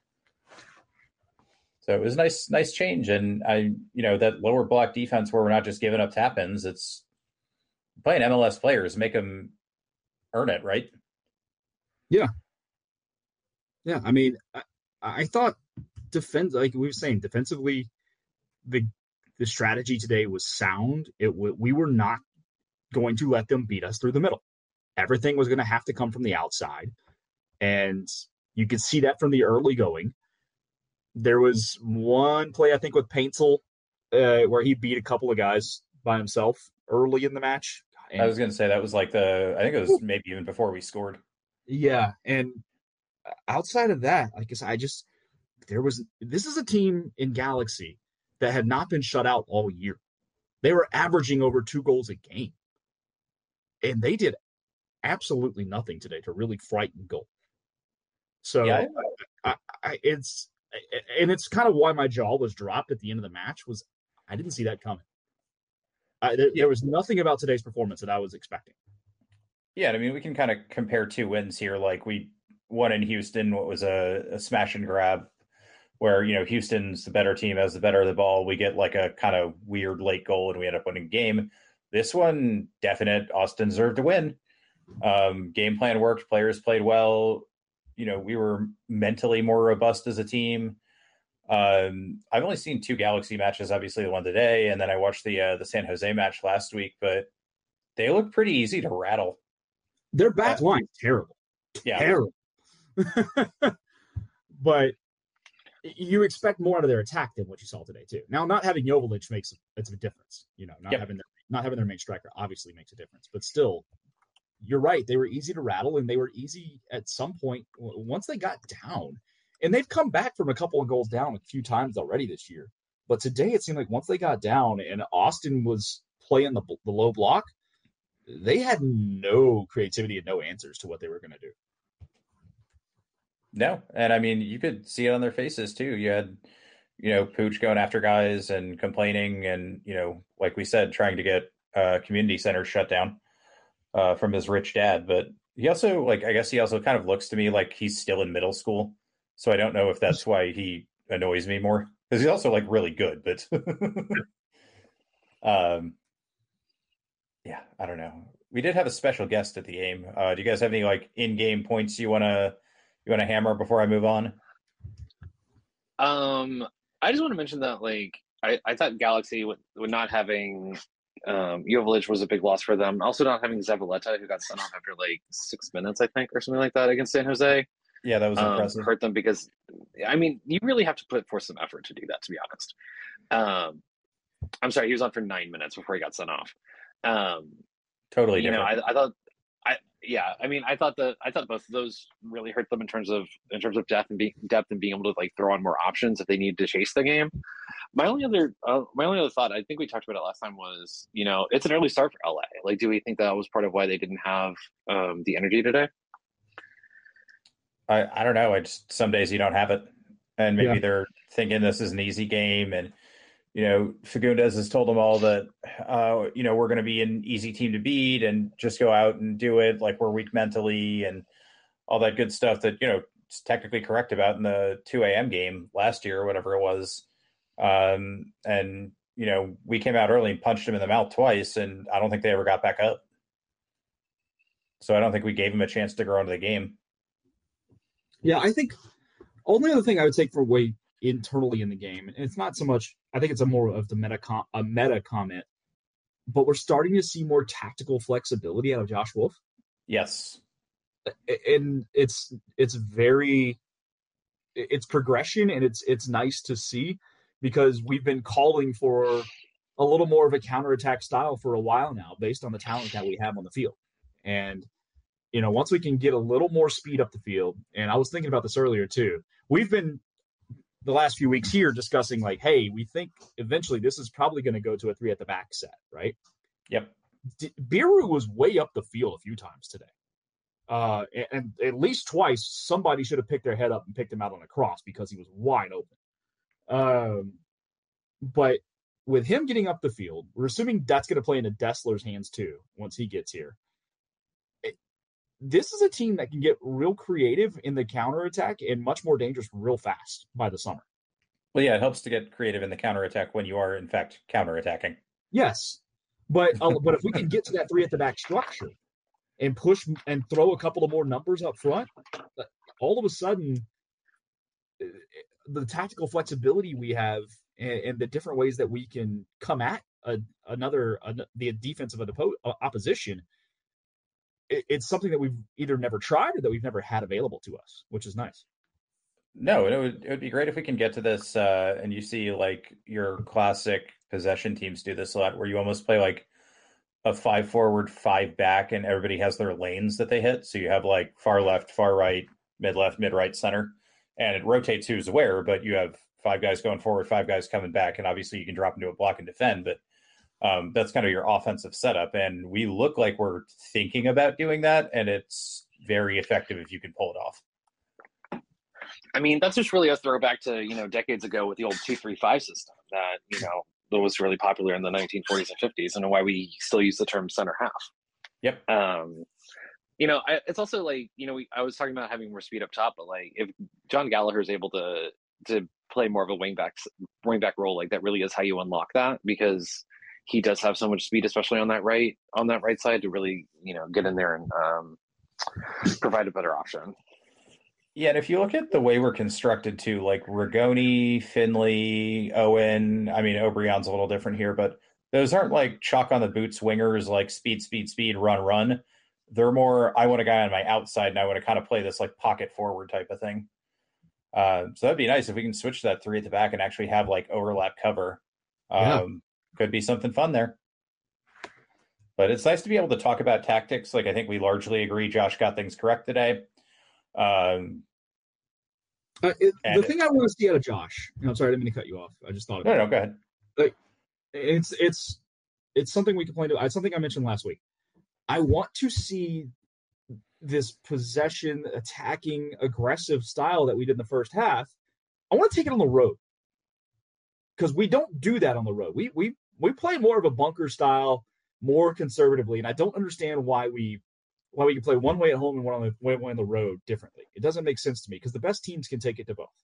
So it was nice, nice change. And I, you know, that lower block defense where we're not just giving up tap-ins, it's playing M L S players, make them earn it, right? Yeah. Yeah. I mean, I, I thought defense, like we were saying, defensively, the the strategy today was sound. It w- we were not going to let them beat us through the middle. Everything was going to have to come from the outside, and you could see that from the early going. There was one play, I think, with Paintsel, uh, where he beat a couple of guys by himself early in the match. And, I was going to say that was like the, I think it was maybe even before we scored. Yeah. And outside of that, I guess I just, there was, this is a team in Galaxy that had not been shut out all year. They were averaging over two goals a game. And they did absolutely nothing today to really frighten goal. So Yeah. I, I, it's, and it's kind of why my jaw was dropped at the end of the match was I didn't see that coming. I, there, Yeah. there was nothing about today's performance that I was expecting. Yeah, I mean, we can kind of compare two wins here. Like we won in Houston, what was a, a smash and grab, where, you know, Houston's the better team, has the better of the ball. We get like a kind of weird late goal and we end up winning the game. This one, definite, Austin deserved to win. Um, game plan worked, players played well. You know, we were mentally more robust as a team. Um, I've only seen two Galaxy matches, obviously the one today, and then I watched the uh, the San Jose match last week, but they look pretty easy to rattle. Their back line terrible. Yeah. Terrible. But you expect more out of their attack than what you saw today, too. Now, not having Joveljic makes it's a difference. You know, not Yep. having their, not having their main striker obviously makes a difference. But still, you're right. They were easy to rattle, and they were easy at some point once they got down. And they've come back from a couple of goals down a few times already this year. But today it seemed like once they got down and Austin was playing the, the low block, they had no creativity and no answers to what they were going to do. No, and I mean, you could see it on their faces too. You had, you know, Pooch going after guys and complaining, and you know, like we said, trying to get uh, community center shut down uh, from his rich dad. But he also, like, I guess he also kind of looks to me like he's still in middle school. So I don't know if that's why he annoys me more, because he's also like really good. But um, yeah, I don't know. We did have a special guest at the game. Uh, do you guys have any like in-game points you want to? You want to hammer before I move on? Um, I just want to mention that, like, I, I thought Galaxy with, with not having um, Joveljic was a big loss for them. Also, not having Zavaleta, who got sent off after like six minutes, I think, or something like that against San Jose, Yeah, that was um, impressive. hurt them because, I mean, you really have to put forth some effort to do that, to be honest. Um, I'm sorry, he was on for nine minutes before he got sent off. Um, Totally you know, different. I, I thought, I yeah, I mean, I thought that I thought both of those really hurt them in terms of in terms of depth and being depth and being able to like throw on more options if they need to chase the game. My only other uh, my only other thought, I think we talked about it last time, was, you know, it's an early start for L A. Like, do we think that was part of why they didn't have um, the energy today? I, I don't know. I just, some days you don't have it, and maybe Yeah. they're thinking this is an easy game, and you know, Fagundes has told them all that, uh, you know, we're going to be an easy team to beat and just go out and do it. Like, we're weak mentally and all that good stuff that, you know, it's technically correct about in the two a.m. game last year or whatever it was. Um, and, you know, we came out early and punched him in the mouth twice, and I don't think they ever got back up. So I don't think we gave him a chance to grow into the game. Yeah, I think only other thing I would take for away internally in the game. And it's not so much, I think it's a more of the meta, com- a meta comment, but we're starting to see more tactical flexibility out of Josh Wolf. Yes. And it's, it's very, it's progression, and it's, it's nice to see, because we've been calling for a little more of a counterattack style for a while now, based on the talent that we have on the field. And, you know, once we can get a little more speed up the field, and I was thinking about this earlier too, we've been the last few weeks here discussing like, hey, we think eventually this is probably going to go to a three at the back set, right? Yep. D- Biru was way up the field a few times today. Uh, and, and at least twice, somebody should have picked their head up and picked him out on a cross because he was wide open. Um, but with him getting up the field, we're assuming that's going to play into Dessler's hands too once he gets here. It, this is a team that can get real creative in the counterattack and much more dangerous real fast by the summer. Well, yeah, it helps to get creative in the counterattack when you are, in fact, counterattacking. Yes, but uh, but if we can get to that three at the back structure and push and throw a couple of more numbers up front, all of a sudden, the tactical flexibility we have and, and the different ways that we can come at a, another a, the defense of an oppo- opposition, it, it's something that we've either never tried or that we've never had available to us, which is nice. No, it would it would be great if we can get to this, uh, and you see like your classic possession teams do this a lot, where you almost play like a five forward, five back, and everybody has their lanes that they hit. So you have like far left, far right, mid left, mid right, center, and it rotates who's where. But you have five guys going forward, five guys coming back, and obviously you can drop into a block and defend. But um, that's kind of your offensive setup, and we look like we're thinking about doing that, and it's very effective if you can pull it off. I mean, that's just really a throwback to, you know, decades ago with the old two three five system that, you know, that was really popular in the nineteen forties and fifties, and why we still use the term center half. Yep. Um, you know, I, it's also like, you know, we, I was talking about having more speed up top, but like if John Gallagher is able to to play more of a wingback wingback role, like that really is how you unlock that, because he does have so much speed, especially on that right on that right side, to really, you know, get in there and um, provide a better option. Yeah, and if you look at the way we're constructed too, like Rigoni, Finley, Owen, I mean, O'Brien's a little different here, but those aren't like chalk on the boots wingers, like speed, speed, speed, run, run. They're more, I want a guy on my outside and I want to kind of play this like pocket forward type of thing. Uh, so that'd be nice if we can switch to that three at the back and actually have like overlap cover. Um, yeah. Could be something fun there. But it's nice to be able to talk about tactics. Like I think we largely agree Josh got things correct today. Um, uh, it, the thing I want to see out of Josh, I'm sorry, I didn't mean to cut you off. I just thought of no, it. no, go ahead. Like, it's it's it's something we complained about. It's something I mentioned last week. I want to see this possession, attacking, aggressive style that we did in the first half. I want to take it on the road, because we don't do that on the road. We we we play more of a bunker style, more conservatively, and I don't understand why we. Why we can play one way at home and one on the way on the road differently. It doesn't make sense to me, because the best teams can take it to both.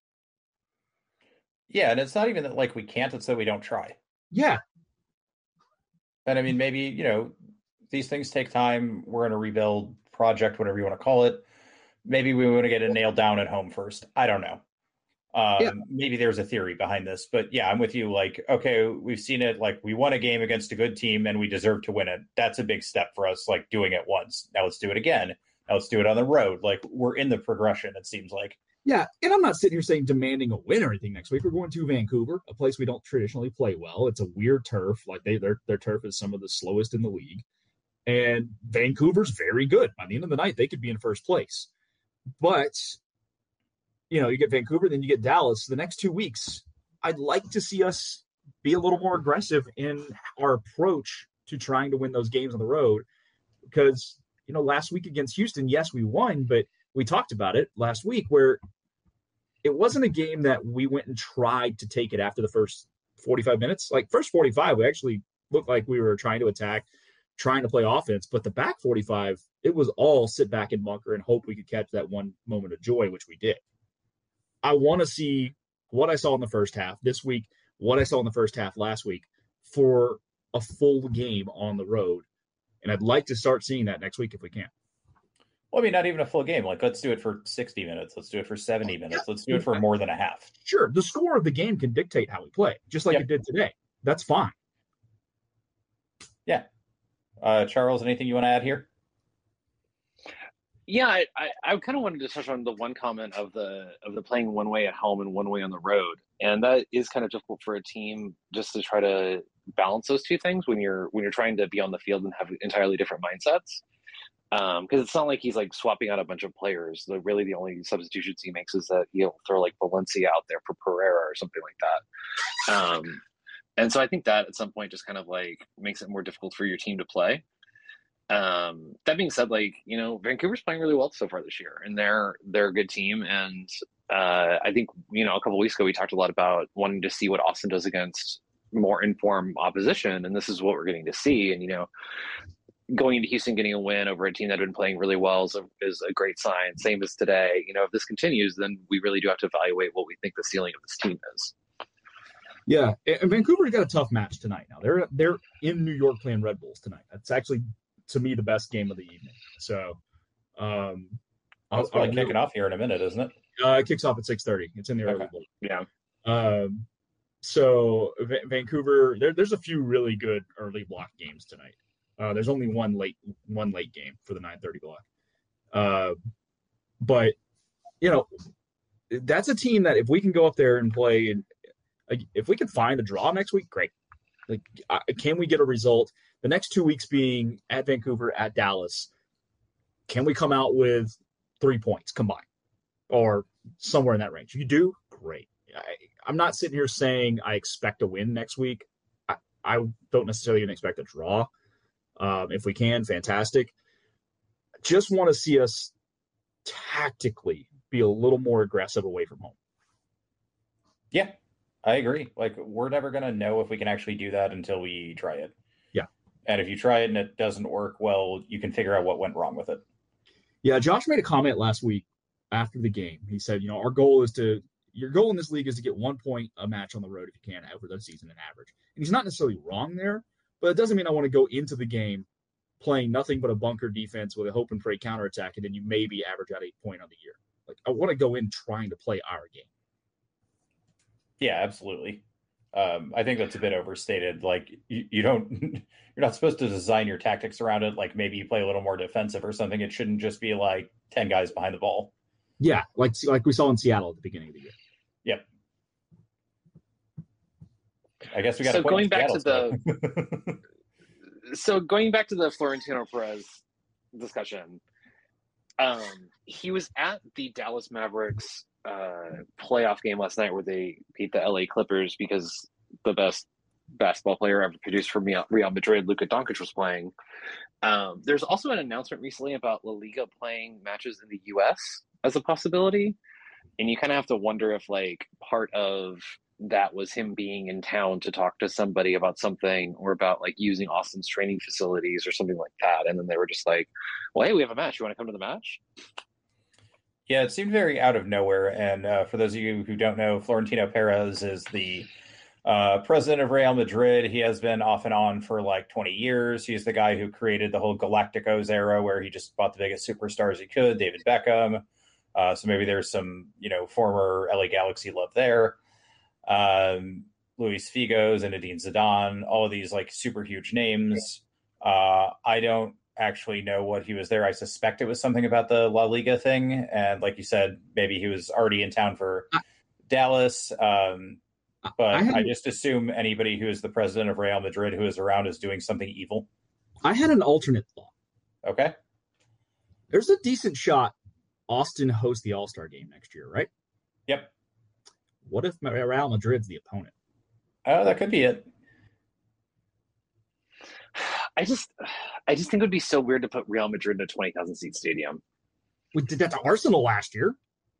Yeah, and it's not even that like we can't, it's that we don't try. Yeah. And I mean, maybe, you know, these things take time. We're in a rebuild project, whatever you want to call it. Maybe we want to get it nailed down at home first. I don't know. Um, yeah. Maybe there's a theory behind this, but yeah, I'm with you. Like, okay, we've seen it. Like, we won a game against a good team and we deserve to win it. That's a big step for us, like doing it once. Now let's do it again. Now let's do it on the road. Like, we're in the progression, it seems like. Yeah, and I'm not sitting here saying demanding a win or anything next week. We're going to Vancouver, a place we don't traditionally play well. It's a weird turf. Like, they their their turf is some of the slowest in the league. And Vancouver's very good. By the end of the night, they could be in first place. But you know, you get Vancouver, then you get Dallas. The next two weeks, I'd like to see us be a little more aggressive in our approach to trying to win those games on the road. Because, you know, last week against Houston, yes, we won, but we talked about it last week where it wasn't a game that we went and tried to take it after the first forty-five minutes. Like, first forty-five, we actually looked like we were trying to attack, trying to play offense. But the back forty-five, it was all sit back and bunker and hope we could catch that one moment of joy, which we did. I want to see what I saw in the first half this week, what I saw in the first half last week for a full game on the road. And I'd like to start seeing that next week if we can. Well, I mean, not even a full game. Like, let's do it for sixty minutes. Let's do it for seventy minutes. Let's do it for more than a half. Sure, the score of the game can dictate how we play, just like Yep. it did today. That's fine. Yeah. Uh, Charles, anything you want to add here? Yeah, I, I, I kind of wanted to touch on the one comment of the of the playing one way at home and one way on the road, and that is kind of difficult for a team just to try to balance those two things when you're when you're trying to be on the field and have entirely different mindsets. Because um, it's not like he's like swapping out a bunch of players. The really the only substitutions he makes is that he'll throw like Valencia out there for Pereira or something like that. Um, and so I think that at some point just kind of like makes it more difficult for your team to play. Um, that being said, like, you know, Vancouver's playing really well so far this year, and they're they're a good team. And uh, I think, you know, a couple of weeks ago we talked a lot about wanting to see what Austin does against more informed opposition, and this is what we're getting to see. And you know, going into Houston, getting a win over a team that had been playing really well is a, is a great sign. Same as today. You know, if this continues, then we really do have to evaluate what we think the ceiling of this team is. Yeah, and Vancouver's got a tough match tonight. Now they're they're in New York playing Red Bulls tonight. That's actually, to me, the best game of the evening. So, um, I'll, it's probably I'll, kicking off here in a minute, isn't it? Uh, it kicks off at six thirty. It's in the early okay. bowl. Yeah. Um, so v- Vancouver, there, there's a few really good early block games tonight. Uh, there's only one late one late game for the nine thirty block. Uh, but you know, that's a team that if we can go up there and play, and like, if we can find a draw next week, great. Like, uh, can we get a result? The next two weeks being at Vancouver, at Dallas. Can we come out with three points combined, or somewhere in that range? If you do, great. I, I'm not sitting here saying I expect a win next week. I, I don't necessarily even expect a draw. Um, if we can, fantastic. Just want to see us tactically be a little more aggressive away from home. Yeah, I agree. Like, we're never going to know if we can actually do that until we try it. Yeah. And if you try it and it doesn't work, well, you can figure out what went wrong with it. Yeah, Josh made a comment last week after the game. He said, you know, our goal is to, your goal in this league is to get one point a match on the road if you can over the season in average. And he's not necessarily wrong there, but it doesn't mean I want to go into the game playing nothing but a bunker defense with a hope and pray counterattack, and then you maybe average out eight point on the year. Like, I want to go in trying to play our game. Yeah, absolutely. Um, I think that's a bit overstated. Like, you, you don't, you're not supposed to design your tactics around it. Like, maybe you play a little more defensive or something. It shouldn't just be like ten guys behind the ball. Yeah, like like we saw in Seattle at the beginning of the year. Yep. I guess we got so to going back to the so going back to the Florentino Perez discussion. Um, he was at the Dallas Mavericks uh, playoff game last night where they beat the L A Clippers because the best basketball player ever produced for Real Madrid, Luka Doncic, was playing. Um, there's also an announcement recently about La Liga playing matches in the U S as a possibility, and you kind of have to wonder if like part of that was him being in town to talk to somebody about something, or about like using Austin's training facilities or something like that. And then they were just like, well, hey, we have a match. You want to come to the match? Yeah, it seemed very out of nowhere. And uh, for those of you who don't know, Florentino Perez is the uh, president of Real Madrid. He has been off and on for like twenty years. He's the guy who created the whole Galacticos era where he just bought the biggest superstars he could, David Beckham. Uh, so maybe there's some, you know, former L A Galaxy love there. Um, Luis Figo, Zinedine Zidane, all of these like super huge names. Uh, I don't actually know what he was there. I suspect it was something about the La Liga thing. And like you said, maybe he was already in town for I, Dallas. Um, but I, had, I just assume anybody who is the president of Real Madrid who is around is doing something evil. I had an alternate thought. Okay. There's a decent shot Austin hosts the All-Star game next year, right? Yep. What if Real Madrid's the opponent? Oh, that could be it. I just, I just think it would be so weird to put Real Madrid in a twenty thousand seat stadium. We did that to Arsenal last year.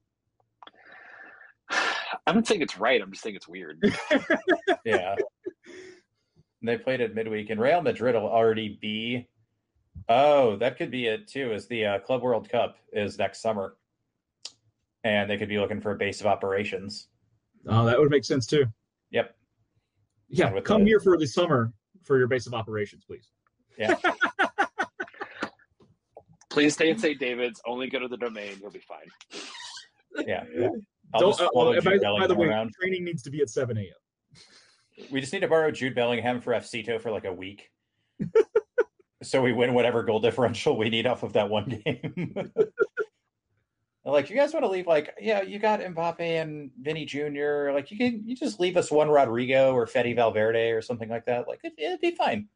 I'm not saying it's right. I'm just saying it's weird. Yeah. They played it midweek, and Real Madrid will already be. Oh, that could be it too. Is the uh, Club World Cup is next summer, and they could be looking for a base of operations. Oh, that would make sense too. Yep. Yeah, come the, here for the summer for your base of operations, please. Yeah. Please stay in Saint David's. Only go to the domain. You'll be fine. Yeah. I'll Don't, just uh, follow uh, by, Jude by the Bellingham way, around. training needs to be at seven a.m. We just need to borrow Jude Bellingham for F C T O for like a week. So we win whatever goal differential we need off of that one game. Like, you guys want to leave, like, yeah, you got Mbappe and Vinny Junior Like, you can you just leave us one Rodrigo or Fede Valverde or something like that. Like, it, it'd be fine.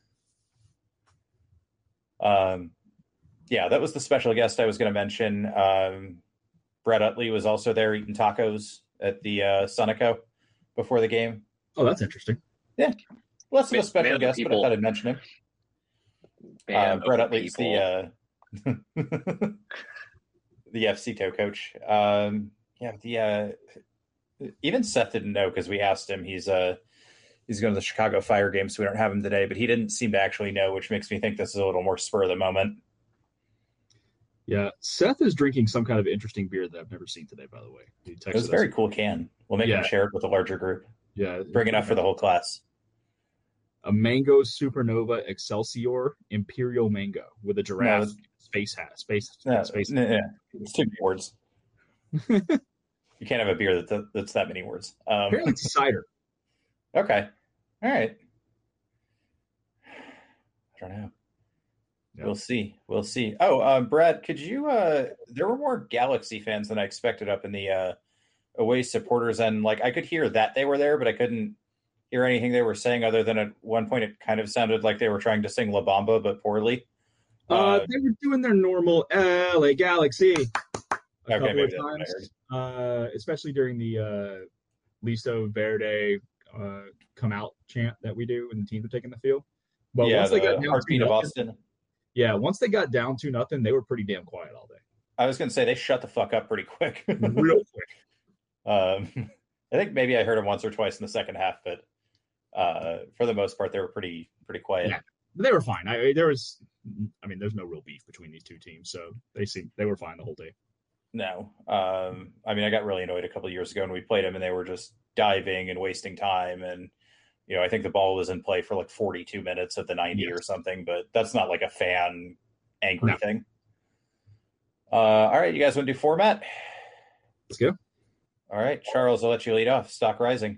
Um, yeah, that was the special guest I was going to mention. Um, Brett Utley was also there eating tacos at the uh, Sunico before the game. Oh, that's interesting. Yeah, less of a Man- special man of the guest, but I people. thought I'd mention him. Uh, Man Brett of the Utley's people. the uh, the F C T O coach. Um, yeah, the uh, even Seth didn't know because we asked him. He's uh he's going to the Chicago Fire game, so we don't have him today. But he didn't seem to actually know, which makes me think this is a little more spur of the moment. Yeah, Seth is drinking some kind of interesting beer that I've never seen today. By the way, he texted It was a us. very cool can. We'll make Yeah. him share it with a larger group. Yeah, Bring enough for the whole class. a mango supernova Excelsior Imperial mango with a giraffe No. space hat. Space Yeah, space. yeah, yeah. It's too many words. You can't have a beer that that's that many words. Um, Apparently, it's cider. okay, all right. I don't know. Yeah. We'll see. We'll see. Oh, um, Brad, could you? Uh, there were more Galaxy fans than I expected up in the uh, away supporters, and like I could hear that they were there, but I couldn't hear anything they were saying other than at one point it kind of sounded like they were trying to sing La Bamba but poorly. Uh, Uh, they were doing their normal L A Galaxy a Okay, couple maybe of that's what I times, uh, especially during the uh, Listo Verde uh, come out chant that we do when the teams are taking the field. But yeah, once they got the down heartbeat two of nothing, Austin. yeah, once they got down two nothing, they were pretty damn quiet all day, I was going to say they shut the fuck up pretty quick. real quick. Um, I think maybe I heard them once or twice in the second half, but uh, for the most part, they were pretty pretty quiet. Yeah. But they were fine. I there was, I mean, there's no real beef between these two teams, so they seemed they were fine the whole day. No, um, I mean, I got really annoyed a couple of years ago when we played them, and they were just diving and wasting time. And you know, I think the ball was in play for like forty-two minutes of the ninety Yes. or something, but that's not like a fan angry No. thing. Uh, all right, you guys want to do format? Let's go. All right, Charles, I'll let you lead off. Stock rising.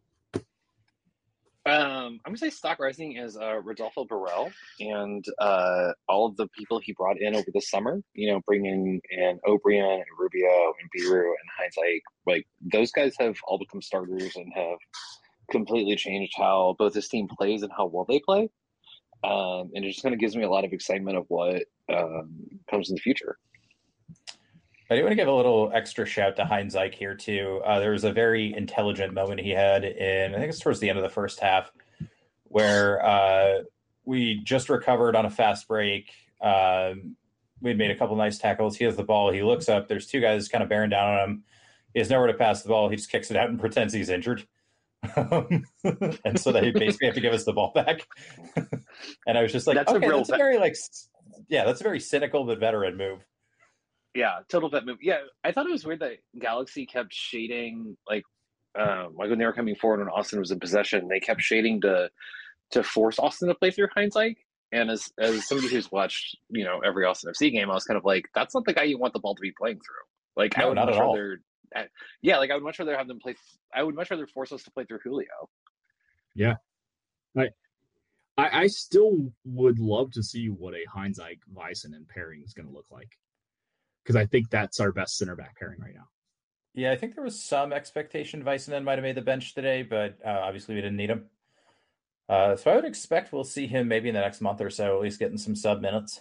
Um, I'm gonna say stock rising is uh, Rodolfo Borrell and uh, all of the people he brought in over the summer. You know, bringing in O'Brien and Rubio and Biru and Heinz Like, like those guys have all become starters and have completely changed how both this team plays and how well they play. Um, and it just kind of gives me a lot of excitement of what um, comes in the future. I do want to give a little extra shout to Heinz Ike here, too. Uh, there was a very intelligent moment he had in, I think it's towards the end of the first half, where uh, we just recovered on a fast break. Um, we'd made a couple nice tackles. He has the ball. He looks up. There's two guys kind of bearing down on him. He has nowhere to pass the ball. He just kicks it out and pretends he's injured. Um, and so they basically have to give us the ball back. And I was just like, That's a okay, real that's a vet- very, like, s- yeah, that's a very cynical but veteran move. Yeah, total vet move. Yeah, I thought it was weird that Galaxy kept shading, like, um, like when they were coming forward when Austin was in possession, they kept shading to to force Austin to play through Heinz Ike. And as as somebody who's watched, you know, every Austin F C game, I was kind of like, that's not the guy you want the ball to be playing through. Like, I No, would not much at all. rather, I- yeah, like I would much rather have them play. I would much rather force us to play through Julio. I I still would love to see what a Heinz Ike Vicenen pairing is going to look like, because I think that's our best center back pairing right now. Yeah, I think there was some expectation Vicenen might have made the bench today, but uh, obviously we didn't need him. Uh, so I would expect we'll see him maybe in the next month or so, at least getting some sub minutes.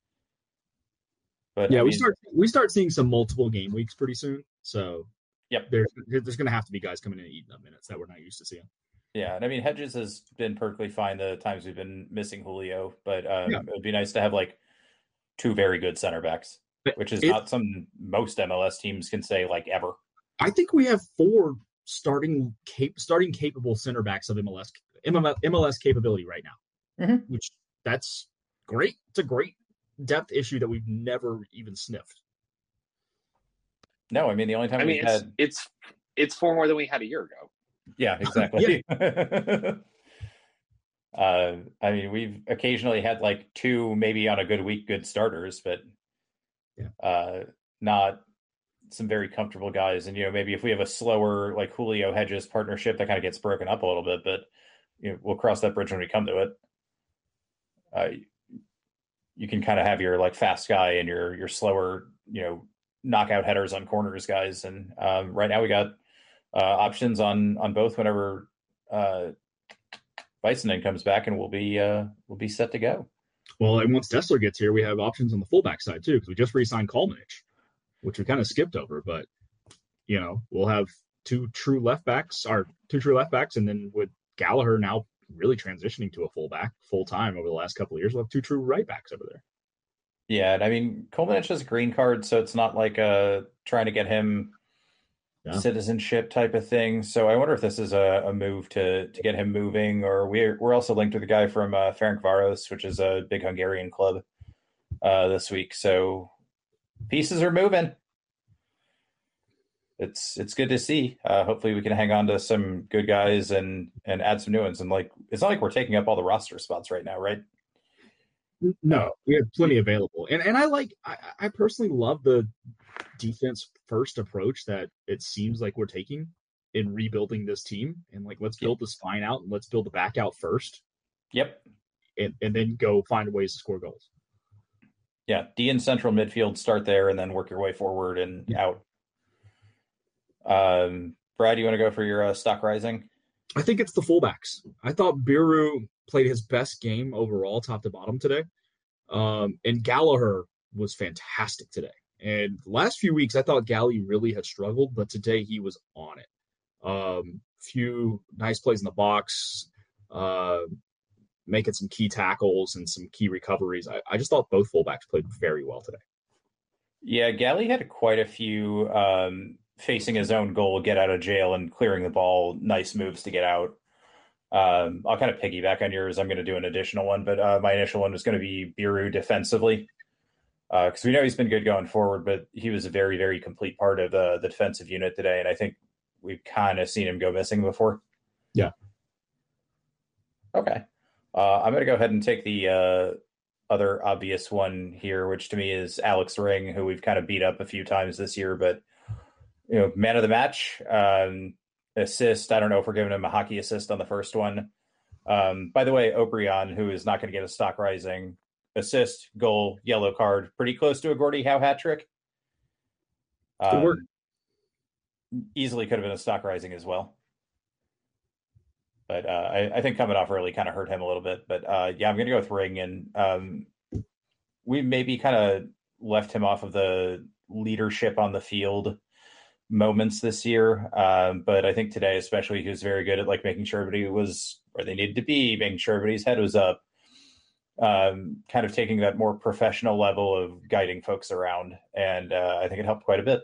But Yeah, I we mean, start we start seeing some multiple game weeks pretty soon. So Yep. there's there's going to have to be guys coming in and eating up minutes that we're not used to seeing. Yeah, and I mean Hedges has been perfectly fine the times we've been missing Julio, but um, Yeah. it would be nice to have like two very good center backs, But which is it- not something most M L S teams can say like ever. I think we have four starting cap- starting capable center backs of M L S M L S capability right now, Mhm. which that's great. It's a great depth issue that we've never even sniffed. No, I mean the only time I mean, we've it's had it's it's four more than we had a year ago. yeah, exactly. Uh, I mean, we've occasionally had like two, maybe on a good week, good starters, but Yeah. uh, not some very comfortable guys. And, you know, maybe if we have a slower, like Julio Hedges partnership, that kind of gets broken up a little bit, but, you know, we'll cross that bridge when we come to it. Uh, you can kind of have your like fast guy and your, your slower, you know, knockout headers on corners guys. And um, right now we got uh, options on, on both whenever uh, Vicenen comes back, and we'll be, uh, we'll be set to go. Well, and once Dessler gets here, we have options on the fullback side too, because we just re-signed Kalmanich, which we kind of skipped over. But you know, we'll have two true left backs, or two true left backs, and then with Gallagher now really transitioning to a fullback full time over the last couple of years, we'll have two true right backs over there. Yeah, and I mean, Kalmanich has a green card, so it's not like uh trying to get him yeah. citizenship type of thing. So I wonder if this is a, a move to to get him moving, or we're we're also linked with a guy from uh, Ferencváros, which is a big Hungarian club uh, this week. So pieces are moving. It's it's good to see. Uh, hopefully we can hang on to some good guys and and add some new ones. And like, it's not like we're taking up all the roster spots right now, right? No, we have plenty available. And and I like I, I personally love the defense first approach that it seems like we're taking in rebuilding this team. And like, let's build yep. the spine out and let's build the back out first. Yep. And and then go find ways to score goals. Yeah. D in central midfield, start there and then work your way forward and yeah. out. Um, Brad, you want to go for your uh, stock rising? I think it's the fullbacks. I thought Biru played his best game overall, top to bottom today. Um, and Gallagher was fantastic today. And the last few weeks, I thought Gally really had struggled, but today he was on it. Um, few nice plays in the box, uh, making some key tackles and some key recoveries. I, I just thought both fullbacks played very well today. Yeah, Gally had quite a few um, facing his own goal, get out of jail and clearing the ball. Nice moves to get out. Um, I'll kind of piggyback on yours. I'm going to do an additional one, but uh, my initial one was going to be Biru defensively. Because uh, we know he's been good going forward, but he was a very, very complete part of the, the defensive unit today. And I think we've kind of seen him go missing before. Yeah. Okay. Uh, I'm going to go ahead and take the uh, other obvious one here, which to me is Alex Ring, who we've kind of beat up a few times this year. But, you know, man of the match, um, assist. I don't know if we're giving him a hockey assist on the first one. Um, by the way, O'Brien, who is not going to get a stock rising, assist, goal, yellow card, pretty close to a Gordie Howe hat trick. Um, Good work. Easily could have been a stock rising as well. But uh, I, I think coming off early kind of hurt him a little bit. But uh, yeah, I'm going to go with Ring. And um, we maybe kind of left him off of the leadership on the field moments this year. Um, but I think today, especially, he was very good at like making sure everybody was where they needed to be, making sure everybody's head was up. Um, kind of taking that more professional level of guiding folks around. And uh, I think it helped quite a bit.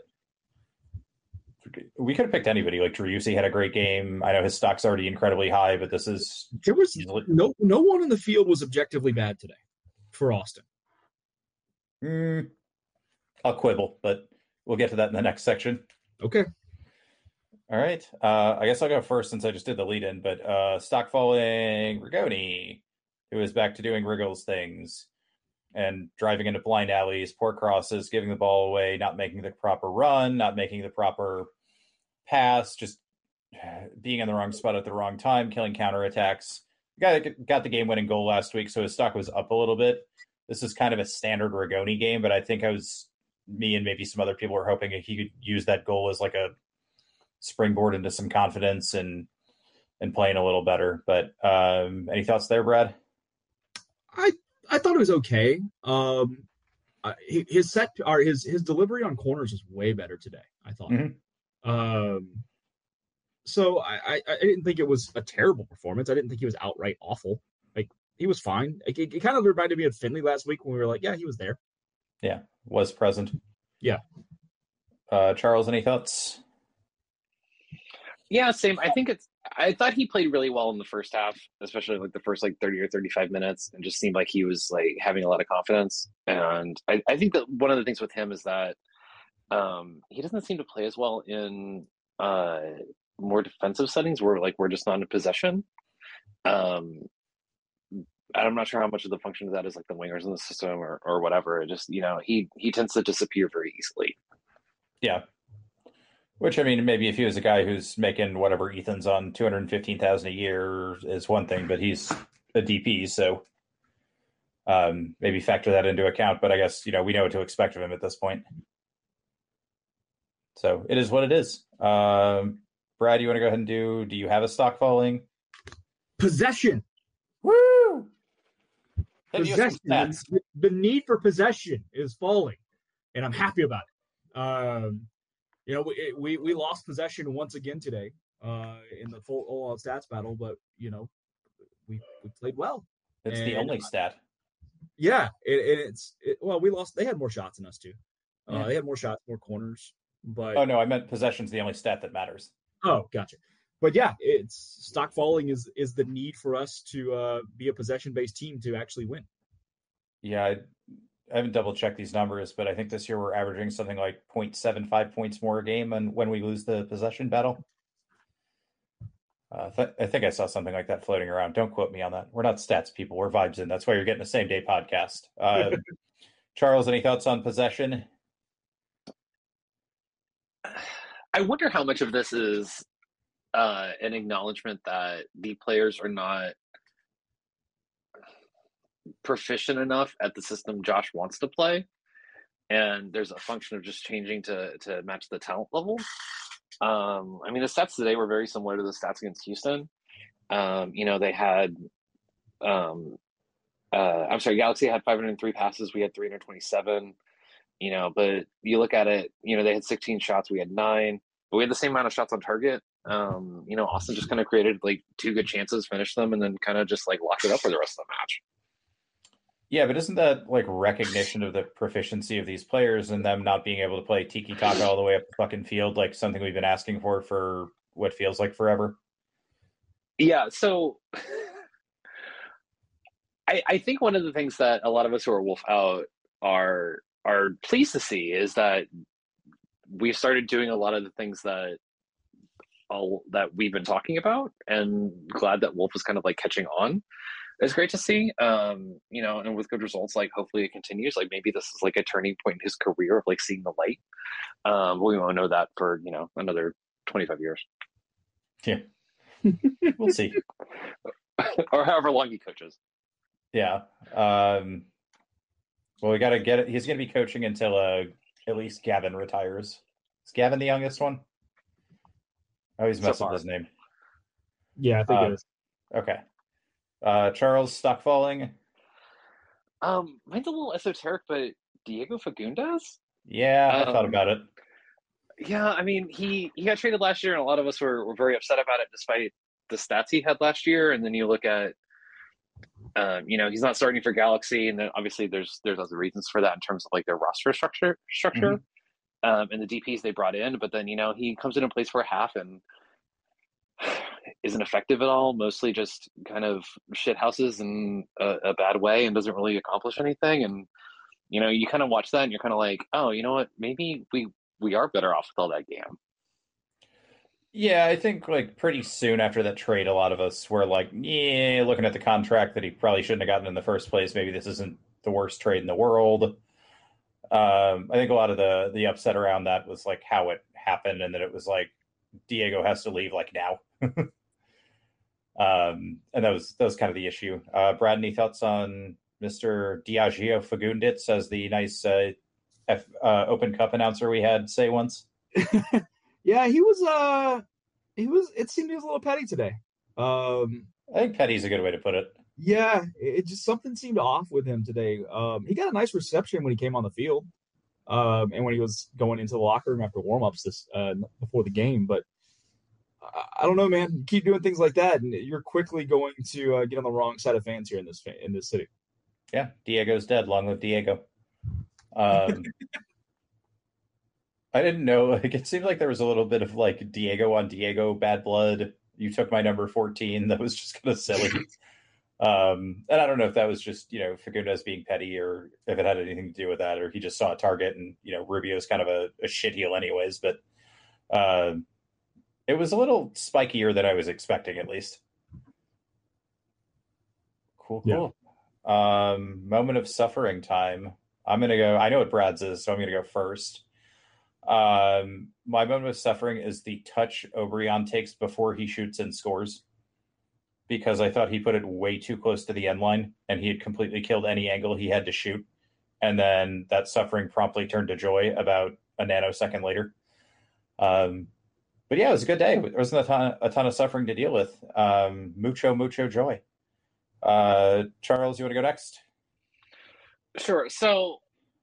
We could have picked anybody. Like Driussi had a great game. I know his stock's already incredibly high, but this is... There was easily... no no one in the field was objectively bad today for Austin. Mm, I'll quibble, but we'll get to that in the next section. Okay. All right. Uh, I guess I'll go first since I just did the lead-in, but uh, stock falling Rigoni, who is back to doing Wriggles things and driving into blind alleys, poor crosses, giving the ball away, not making the proper run, not making the proper pass, just being in the wrong spot at the wrong time, killing counterattacks. The guy that got the game-winning goal last week, so his stock was up a little bit. This is kind of a standard Rigoni game, but I think I was, me and maybe some other people were hoping he could use that goal as like a springboard into some confidence and and playing a little better. But um, any thoughts there, Brad? I I thought it was okay. Um, his set or his his delivery on corners was way better today, I thought. Mm-hmm. Um, so I, I I didn't think it was a terrible performance. I didn't think he was outright awful. Like, he was fine. It, it, it kind of reminded me of Finley last week when we were like, yeah, he was there. Yeah, was present. Yeah. Uh, Charles, any thoughts? Yeah, same. I think it's. I thought he played really well in the first half, especially like the first like thirty or thirty-five minutes, and just seemed like he was like having a lot of confidence. And I, I think that one of the things with him is that um, he doesn't seem to play as well in uh, more defensive settings where like we're just not in possession. Um, I'm not sure how much of the function of that is like the wingers in the system or, or whatever. It just, you know, he, he tends to disappear very easily. Yeah. Which, I mean, maybe if he was a guy who's making whatever Ethan's on two hundred fifteen thousand dollars a year is one thing, but he's a D P, so um, maybe factor that into account. But I guess, you know, we know what to expect of him at this point. So it is what it is. Um, Brad, you want to go ahead and do, do you have a stock falling? Possession. Woo! Possession. The, the need for possession is falling, and I'm happy about it. Um, you know, we, we we lost possession once again today uh, in the full all-out stats battle, but you know, we we played well. It's and, the only stat. Yeah, it, it, it's it, well, we lost. They had more shots than us too. Uh, Yeah. They had more shots, more corners. But Oh no, I meant possession's the only stat that matters. Oh, gotcha. But yeah, it's stock falling is is the need for us to uh, be a possession-based team to actually win. Yeah, I, I haven't double checked these numbers, but I think this year we're averaging something like zero point seven five points more a game, and when we lose the possession battle, uh, th- I think I saw something like that floating around. Don't quote me on that. We're not stats people. We're vibes in. That's why you're getting a same day podcast. Uh, Charles, any thoughts on possession? I wonder how much of this is uh, an acknowledgement that the players are not proficient enough at the system Josh wants to play, and there's a function of just changing to to match the talent level. Um, I mean, the stats today were very similar to the stats against Houston. Um, you know, they had, um, uh, I'm sorry, Galaxy had five hundred three passes. We had three hundred twenty-seven. You know, but you look at it, you know, they had sixteen shots, we had nine, but we had the same amount of shots on target. Um, you know, Austin just kind of created like two good chances, finished them, and then kind of just like locked it up for the rest of the match. Yeah, but isn't that like recognition of the proficiency of these players and them not being able to play tiki taka all the way up the fucking field, like something we've been asking for for what feels like forever? Yeah, so I, I think one of the things that a lot of us who are Wolf Out are are pleased to see is that we've started doing a lot of the things that all that we've been talking about, and glad that Wolf is kind of like catching on. It's great to see, um, you know, and with good results, like hopefully it continues. Like maybe this is like a turning point in his career of like seeing the light. Um, we won't know that for, you know, another twenty-five years. Yeah, we'll see. Or however long he coaches. Yeah. Um, well, we got to get it. He's going to be coaching until uh, at least Gavin retires. Is Gavin the youngest one? I always mess So up far. his name. Yeah, I think Uh, it is. Okay. Uh, Charles, stock falling? Um, mine's a little esoteric, but Diego Fagundes? Yeah, I thought Um, about it. Yeah, I mean, he, he got traded last year, and a lot of us were, were very upset about it despite the stats he had last year. And then you look at, um, you know, he's not starting for Galaxy, and then obviously there's there's other reasons for that in terms of like their roster structure structure um, and the D Ps they brought in. But then, you know, he comes in and plays for a half and isn't effective at all, mostly just kind of shit houses in a, a bad way and doesn't really accomplish anything. And, you know, you kind of watch that and you're kind of like, oh, you know what, maybe we we are better off with all that Gam. Yeah, I think like pretty soon after that trade, a lot of us were like, yeah, looking at the contract that he probably shouldn't have gotten in the first place. Maybe this isn't the worst trade in the world. Um, I think a lot of the the upset around that was like how it happened, and that it was like Diego has to leave like now. um, and that was that was kind of the issue. Uh, Brad, any thoughts on Mister Diageo Fagundits, as the nice uh, F, uh, Open Cup announcer we had say once? Yeah, he was. Uh, he was. It seemed he was a little petty today. Um, I think petty's a good way to put it. yeah, it, it just something seemed off with him today. Um, he got a nice reception when he came on the field, um, and when he was going into the locker room after warmups this uh, before the game. But I, I don't know, man. You keep doing things like that, and you're quickly going to uh, get on the wrong side of fans here in this in this city. Yeah, Diego's dead. Long live Diego. Um, I didn't know. Like, it seemed like there was a little bit of like Diego on Diego bad blood. You took my number fourteen. That was just kind of silly. um, and I don't know if that was just, you know, Fagundes being petty, or if it had anything to do with that, or he just saw a target, and, you know, Rubio's kind of a, a shit heel anyways. But uh, it was a little spikier than I was expecting, at least. Cool, cool. Um, moment of suffering time. I'm going to go, I know what Brad's is, so I'm going to go first. Um, my moment of suffering is the touch Obrian takes before he shoots and scores, because I thought he put it way too close to the end line and he had completely killed any angle he had to shoot. And then that suffering promptly turned to joy about a nanosecond later. Um, but yeah, it was a good day. There wasn't a ton, a ton of suffering to deal with. Um, mucho, mucho joy. Uh, Charles, you want to go next? Sure. So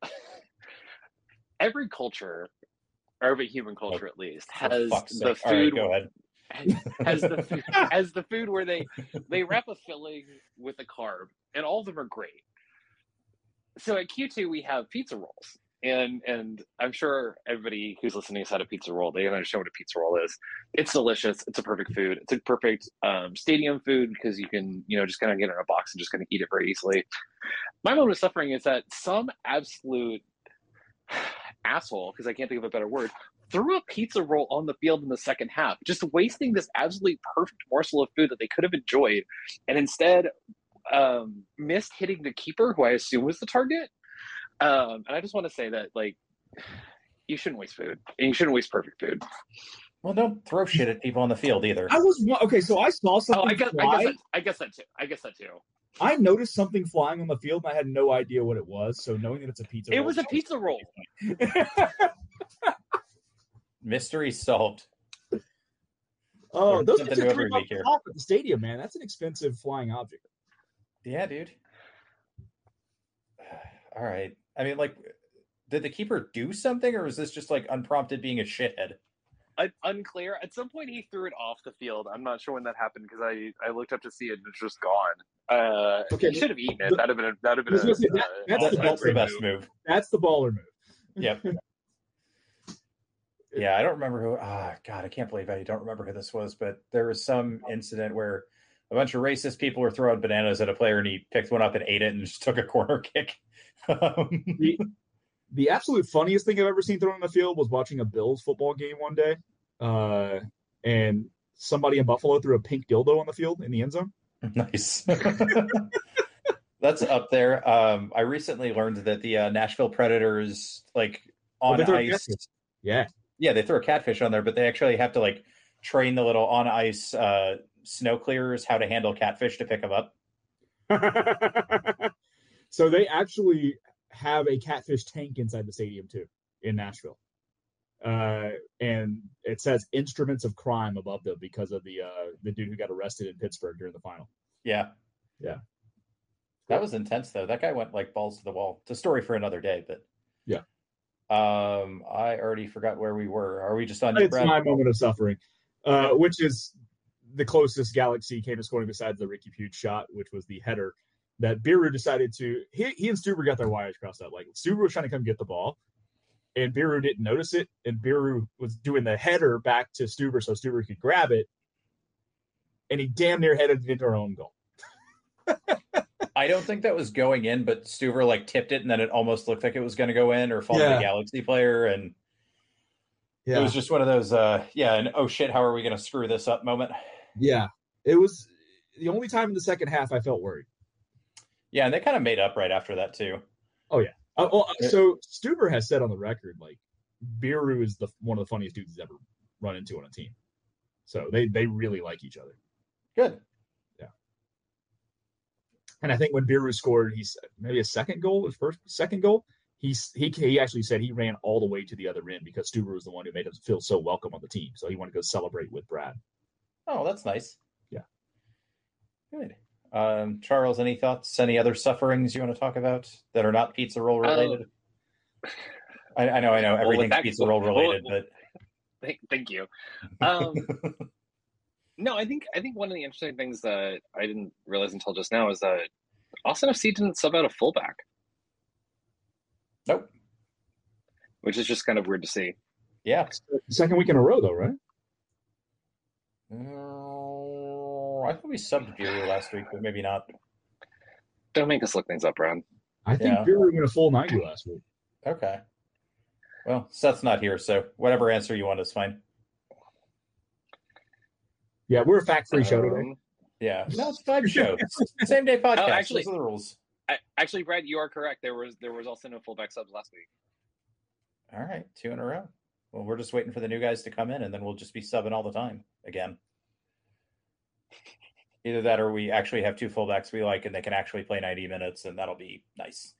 every culture, or every human culture at least, has the food. All right, go ahead. has the food, has the food where they they wrap a filling with a carb, and all of them are great. So at Q two we have pizza rolls, and and I'm sure everybody who's listening has had a pizza roll. They understand what a pizza roll is. It's delicious. It's a perfect food. It's a perfect um, stadium food because you can you know just kind of get it in a box and just kind of eat it very easily. My moment of suffering is that some absolute asshole, because I can't think of a better word, threw a pizza roll on the field in the second half, just wasting this absolutely perfect morsel of food that they could have enjoyed, and instead um, missed hitting the keeper, who I assume was the target. Um, and I just want to say that, like, you shouldn't waste food, and you shouldn't waste perfect food. Well, don't throw shit at people on the field either. I was okay, so I saw something. Oh, I guess, fly. I guess, that, I guess that too. I guess that too. I noticed something flying on the field, and I had no idea what it was. So knowing that it's a pizza, it roll, was a pizza roll. Mystery solved. Oh, Learn those something things new are three every bucks week here. off at the stadium, man. That's an expensive flying object. Yeah, dude. All right. I mean, like, did the keeper do something, or was this just like unprompted being a shithead? Un- unclear. At some point, he threw it off the field. I'm not sure when that happened because I, I looked up to see it and it's just gone. Uh, Okay, he should have eaten it. the- That'd have been a, that'd have I was been a, gonna say, that- uh, that's That's, the that's the baller best move. move. That's the baller move. Yep. Yeah, I don't remember who. Ah, God, I can't believe I don't remember who this was, but there was some incident where a bunch of racist people were throwing bananas at a player, and he picked one up and ate it, and just took a corner kick. Um, the, the absolute funniest thing I've ever seen thrown in the field was watching a Bills football game one day, uh, and somebody in Buffalo threw a pink dildo on the field in the end zone. Nice. That's up there. Um, I recently learned that the uh, Nashville Predators, like Oh, on they throw ice, catfish. Yeah. yeah, they throw a catfish on there, but they actually have to like train the little on ice uh, snow clearers how to handle catfish to pick them up. So they actually have a catfish tank inside the stadium too in Nashville, uh, and it says "instruments of crime" above them because of the uh, the dude who got arrested in Pittsburgh during the final. Yeah, Yeah, that was intense though. That guy went like balls to the wall. It's a story for another day, but yeah. Um, I already forgot where we were. Are we just on? You, It's Brad? my moment of suffering, uh, which is the closest Galaxy came to scoring besides the Ricky Puig shot, which was the header that Biru decided to. He, he and Stuber got their wires crossed up. Like Stuber was trying to come get the ball, and Biru didn't notice it, and Biru was doing the header back to Stuber so Stuber could grab it, and he damn near headed it into our own goal. I don't think that was going in, but Stuver like tipped it, and then it almost looked like it was going to go in or fall to Yeah. the Galaxy player, and Yeah, it was just one of those, uh, yeah, and oh shit, how are we going to screw this up moment? yeah. It was the only time in the second half I felt worried. Yeah, and they kind of made up right after that too. Uh, well, so Stuber has said on the record, like Biru is the one of the funniest dudes he's ever run into on a team. So they they really like each other. Good. And I think when Biru scored, he's maybe a second goal, his first second goal. He's he he actually said he ran all the way to the other end because Stuber was the one who made him feel so welcome on the team. So he wanted to go celebrate with Brad. Oh, that's nice. Yeah. Good. Um, Charles, any thoughts? Any other sufferings you want to talk about that are not pizza roll related? Uh, I, I know, I know, well, everything's that- pizza roll related, well, but Thank, thank you. Um, no, I think I think one of the interesting things that I didn't realize until just now is that Austin F C didn't sub out a fullback, nope. which is just kind of weird to see. Yeah. Second week in a row, though, right? Uh, I thought we subbed Biru last week, but maybe not. Don't make us look things up, Brad. I think Yeah. Biru went a full ninety last week. Okay. Well, Seth's not here, so whatever answer you want is fine. Yeah, we're a fact-free show today. Um, Yeah. No, it's five shows. Same day podcast. Oh, actually- Those are the rules. I, actually, Brad, you are correct. There was there was also no fullback subs last week. All right, two in a row. Well, we're just waiting for the new guys to come in, and then we'll just be subbing all the time again. Either that or we actually have two fullbacks we like, and they can actually play ninety minutes, and that'll be nice.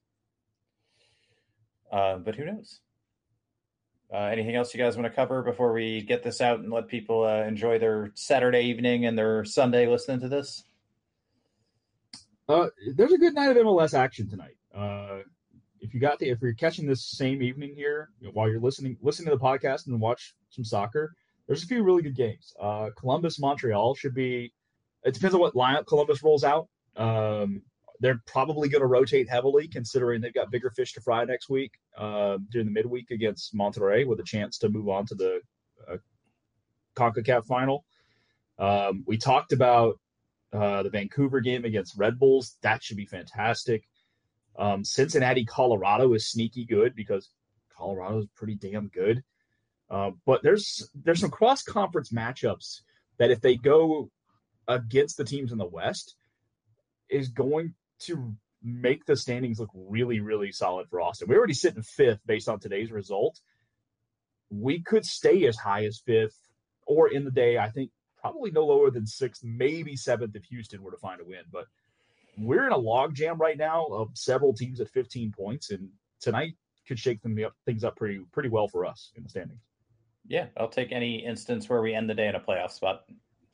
Uh, but who knows? Uh, anything else you guys want to cover before we get this out and let people uh, enjoy their Saturday evening and their Sunday listening to this? Uh, there's a good night of M L S action tonight. Uh, if you got the, if you're catching this same evening here you know, while you're listening, listening to the podcast and watch some soccer, there's a few really good games. Uh, Columbus Montreal should be. It depends on what lineup Columbus rolls out. Um, they're probably going to rotate heavily, considering they've got bigger fish to fry next week uh, during the midweek against Monterrey, with a chance to move on to the uh, CONCACAF final. Um, we talked about uh, the Vancouver game against Red Bulls. That should be fantastic. Um, Cincinnati, Colorado is sneaky good because Colorado is pretty damn good. Uh, but there's there's some cross-conference matchups that if they go against the teams in the West is going to make the standings look really, really solid for Austin. We're already sitting fifth based on today's result. We could stay as high as fifth, or in the day, I think probably no lower than sixth, maybe seventh if Houston were to find a win. But we're in a logjam right now of several teams at fifteen points, and tonight could shake them up, things up pretty pretty well for us in the standings. Yeah, I'll take any instance where we end the day in a playoff spot.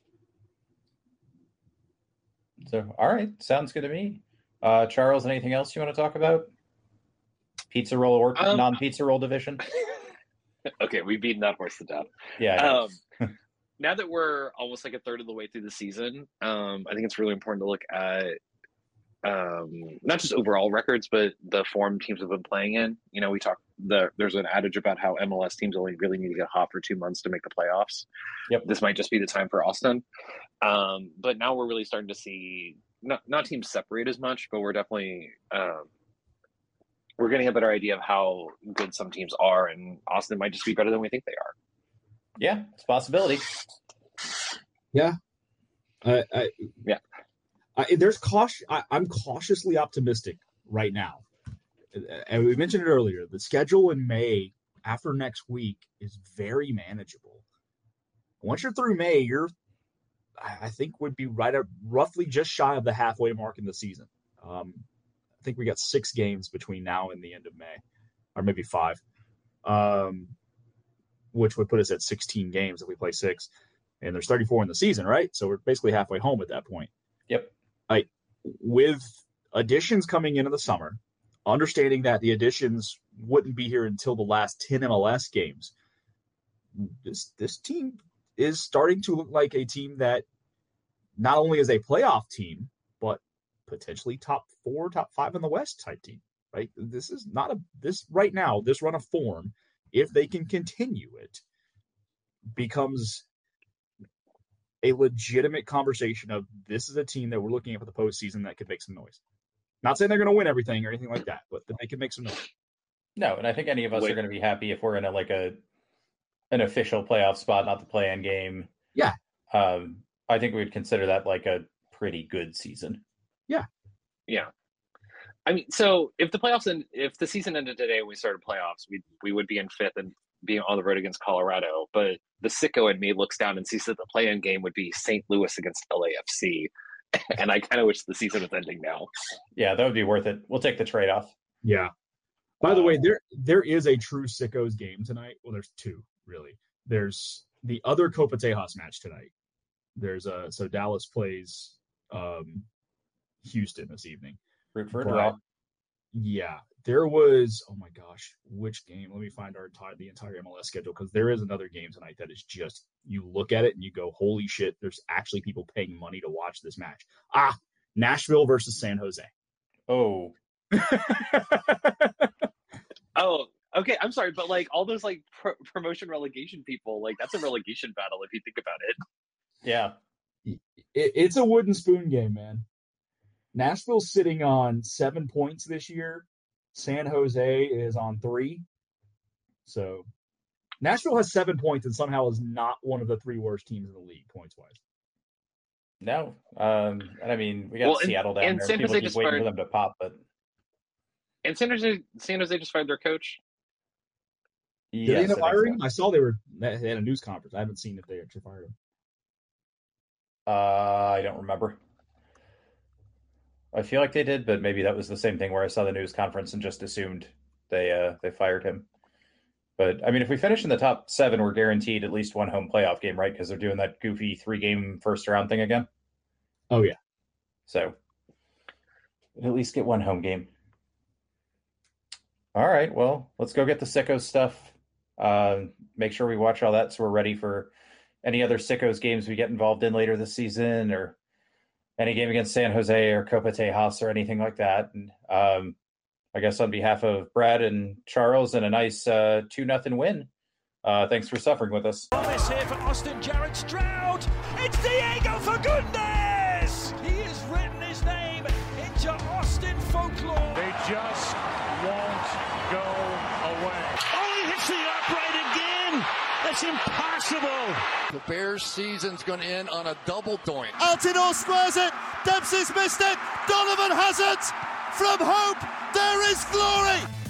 So, all right, sounds good to me. Uh, Charles, anything else you want to talk about? Pizza roll or um, non-pizza roll division? Okay, we've beaten that horse to death. Yeah. Um, now that we're almost like a third of the way through the season, um, I think it's really important to look at um, not just overall records, but the form teams have been playing in. You know, we talk the there's an adage about how M L S teams only really need to get hot for two months to make the playoffs. Yep. This might just be the time for Austin. Um, but now we're really starting to see not not teams separate as much, but we're definitely um, we're getting a better idea of how good some teams are, and Austin might just be better than we think they are. Yeah, it's a possibility. Yeah. I, I, yeah. I, there's caution. I, I'm cautiously optimistic right now. And we mentioned it earlier. The schedule in May after next week is very manageable. Once you're through May, you're, I think, would be right at roughly just shy of the halfway mark in the season. Um, I think we got six games between now and the end of May, or maybe five, um, which would put us at sixteen games if we play six. And there's thirty-four in the season, right? So we're basically halfway home at that point. Yep. I, with additions coming into the summer, understanding that the additions wouldn't be here until the last ten M L S games, this this team is starting to look like a team that not only is a playoff team, but potentially top four, top five in the West type team, right? This is not a, this right now, this run of form, if they can continue it, becomes a legitimate conversation of this is a team that we're looking at for the postseason that could make some noise. Not saying they're going to win everything or anything like that, but that they can make some noise. No, and I think any of us Wait. are going to be happy if we're in a like a an official playoff spot, not the play-in game. Yeah. Um, I think we would consider that like a pretty good season. Yeah. Yeah. I mean, so if the playoffs and if the season ended today and we started playoffs, we we would be in fifth and being on the road against Colorado. But the sicko in me looks down and sees that the play-in game would be Saint Louis against L A F C. And I kind of wish the season was ending now. Yeah, that would be worth it. We'll take the trade-off. Yeah. By the way, there there is a true sickos game tonight. Well, there's two, really. There's the other Copa Tejas match tonight. There's a so Dallas plays um, Houston this evening. Root for a But, draw. yeah, there was. Oh my gosh, which game? Let me find our entire the entire M L S schedule because there is another game tonight that is just you look at it and you go, holy shit! There's actually people paying money to watch this match. Ah, Nashville versus San Jose. Oh. Oh, okay. I'm sorry, but like all those like pro- promotion relegation people, like that's a relegation battle if you think about it. Yeah. It, it's a wooden spoon game, man. Nashville's sitting on seven points this year. San Jose is on three. So Nashville has seven points and somehow is not one of the three worst teams in the league points-wise. No. Um, and I mean, we got Well, and- Seattle down and there. San People Jose keep just waiting fired- for them to pop, but And San Jose, San Jose just fired their coach. Did Yes, they end up I think firing so. him? I saw they were they had a news conference. I haven't seen if they actually fired him. Uh, I don't remember. I feel like they did, but maybe that was the same thing where I saw the news conference and just assumed they uh, they fired him. But I mean, if we finish in the top seven, we're guaranteed at least one home playoff game, right? Because they're doing that goofy three-game first-round thing again. Oh yeah. So at least get one home game. All right, well, let's go get the Sickos stuff. Uh, make sure we watch all that so we're ready for any other Sickos games we get involved in later this season, or any game against San Jose or Copa Tejas or anything like that. And um, I guess on behalf of Brad and Charles, and a nice uh, two nothing win. Uh, thanks for suffering with us. Promise here for Austin Jarrett Stroud. It's Diego Fagundes. He has written his name into Austin folklore. They just won't go away. Oh, he hits the upright again. That's impossible. The Bears' season's going to end on a double doink. Altidore squares it. Dempsey's missed it. Donovan has it. From hope, there is glory.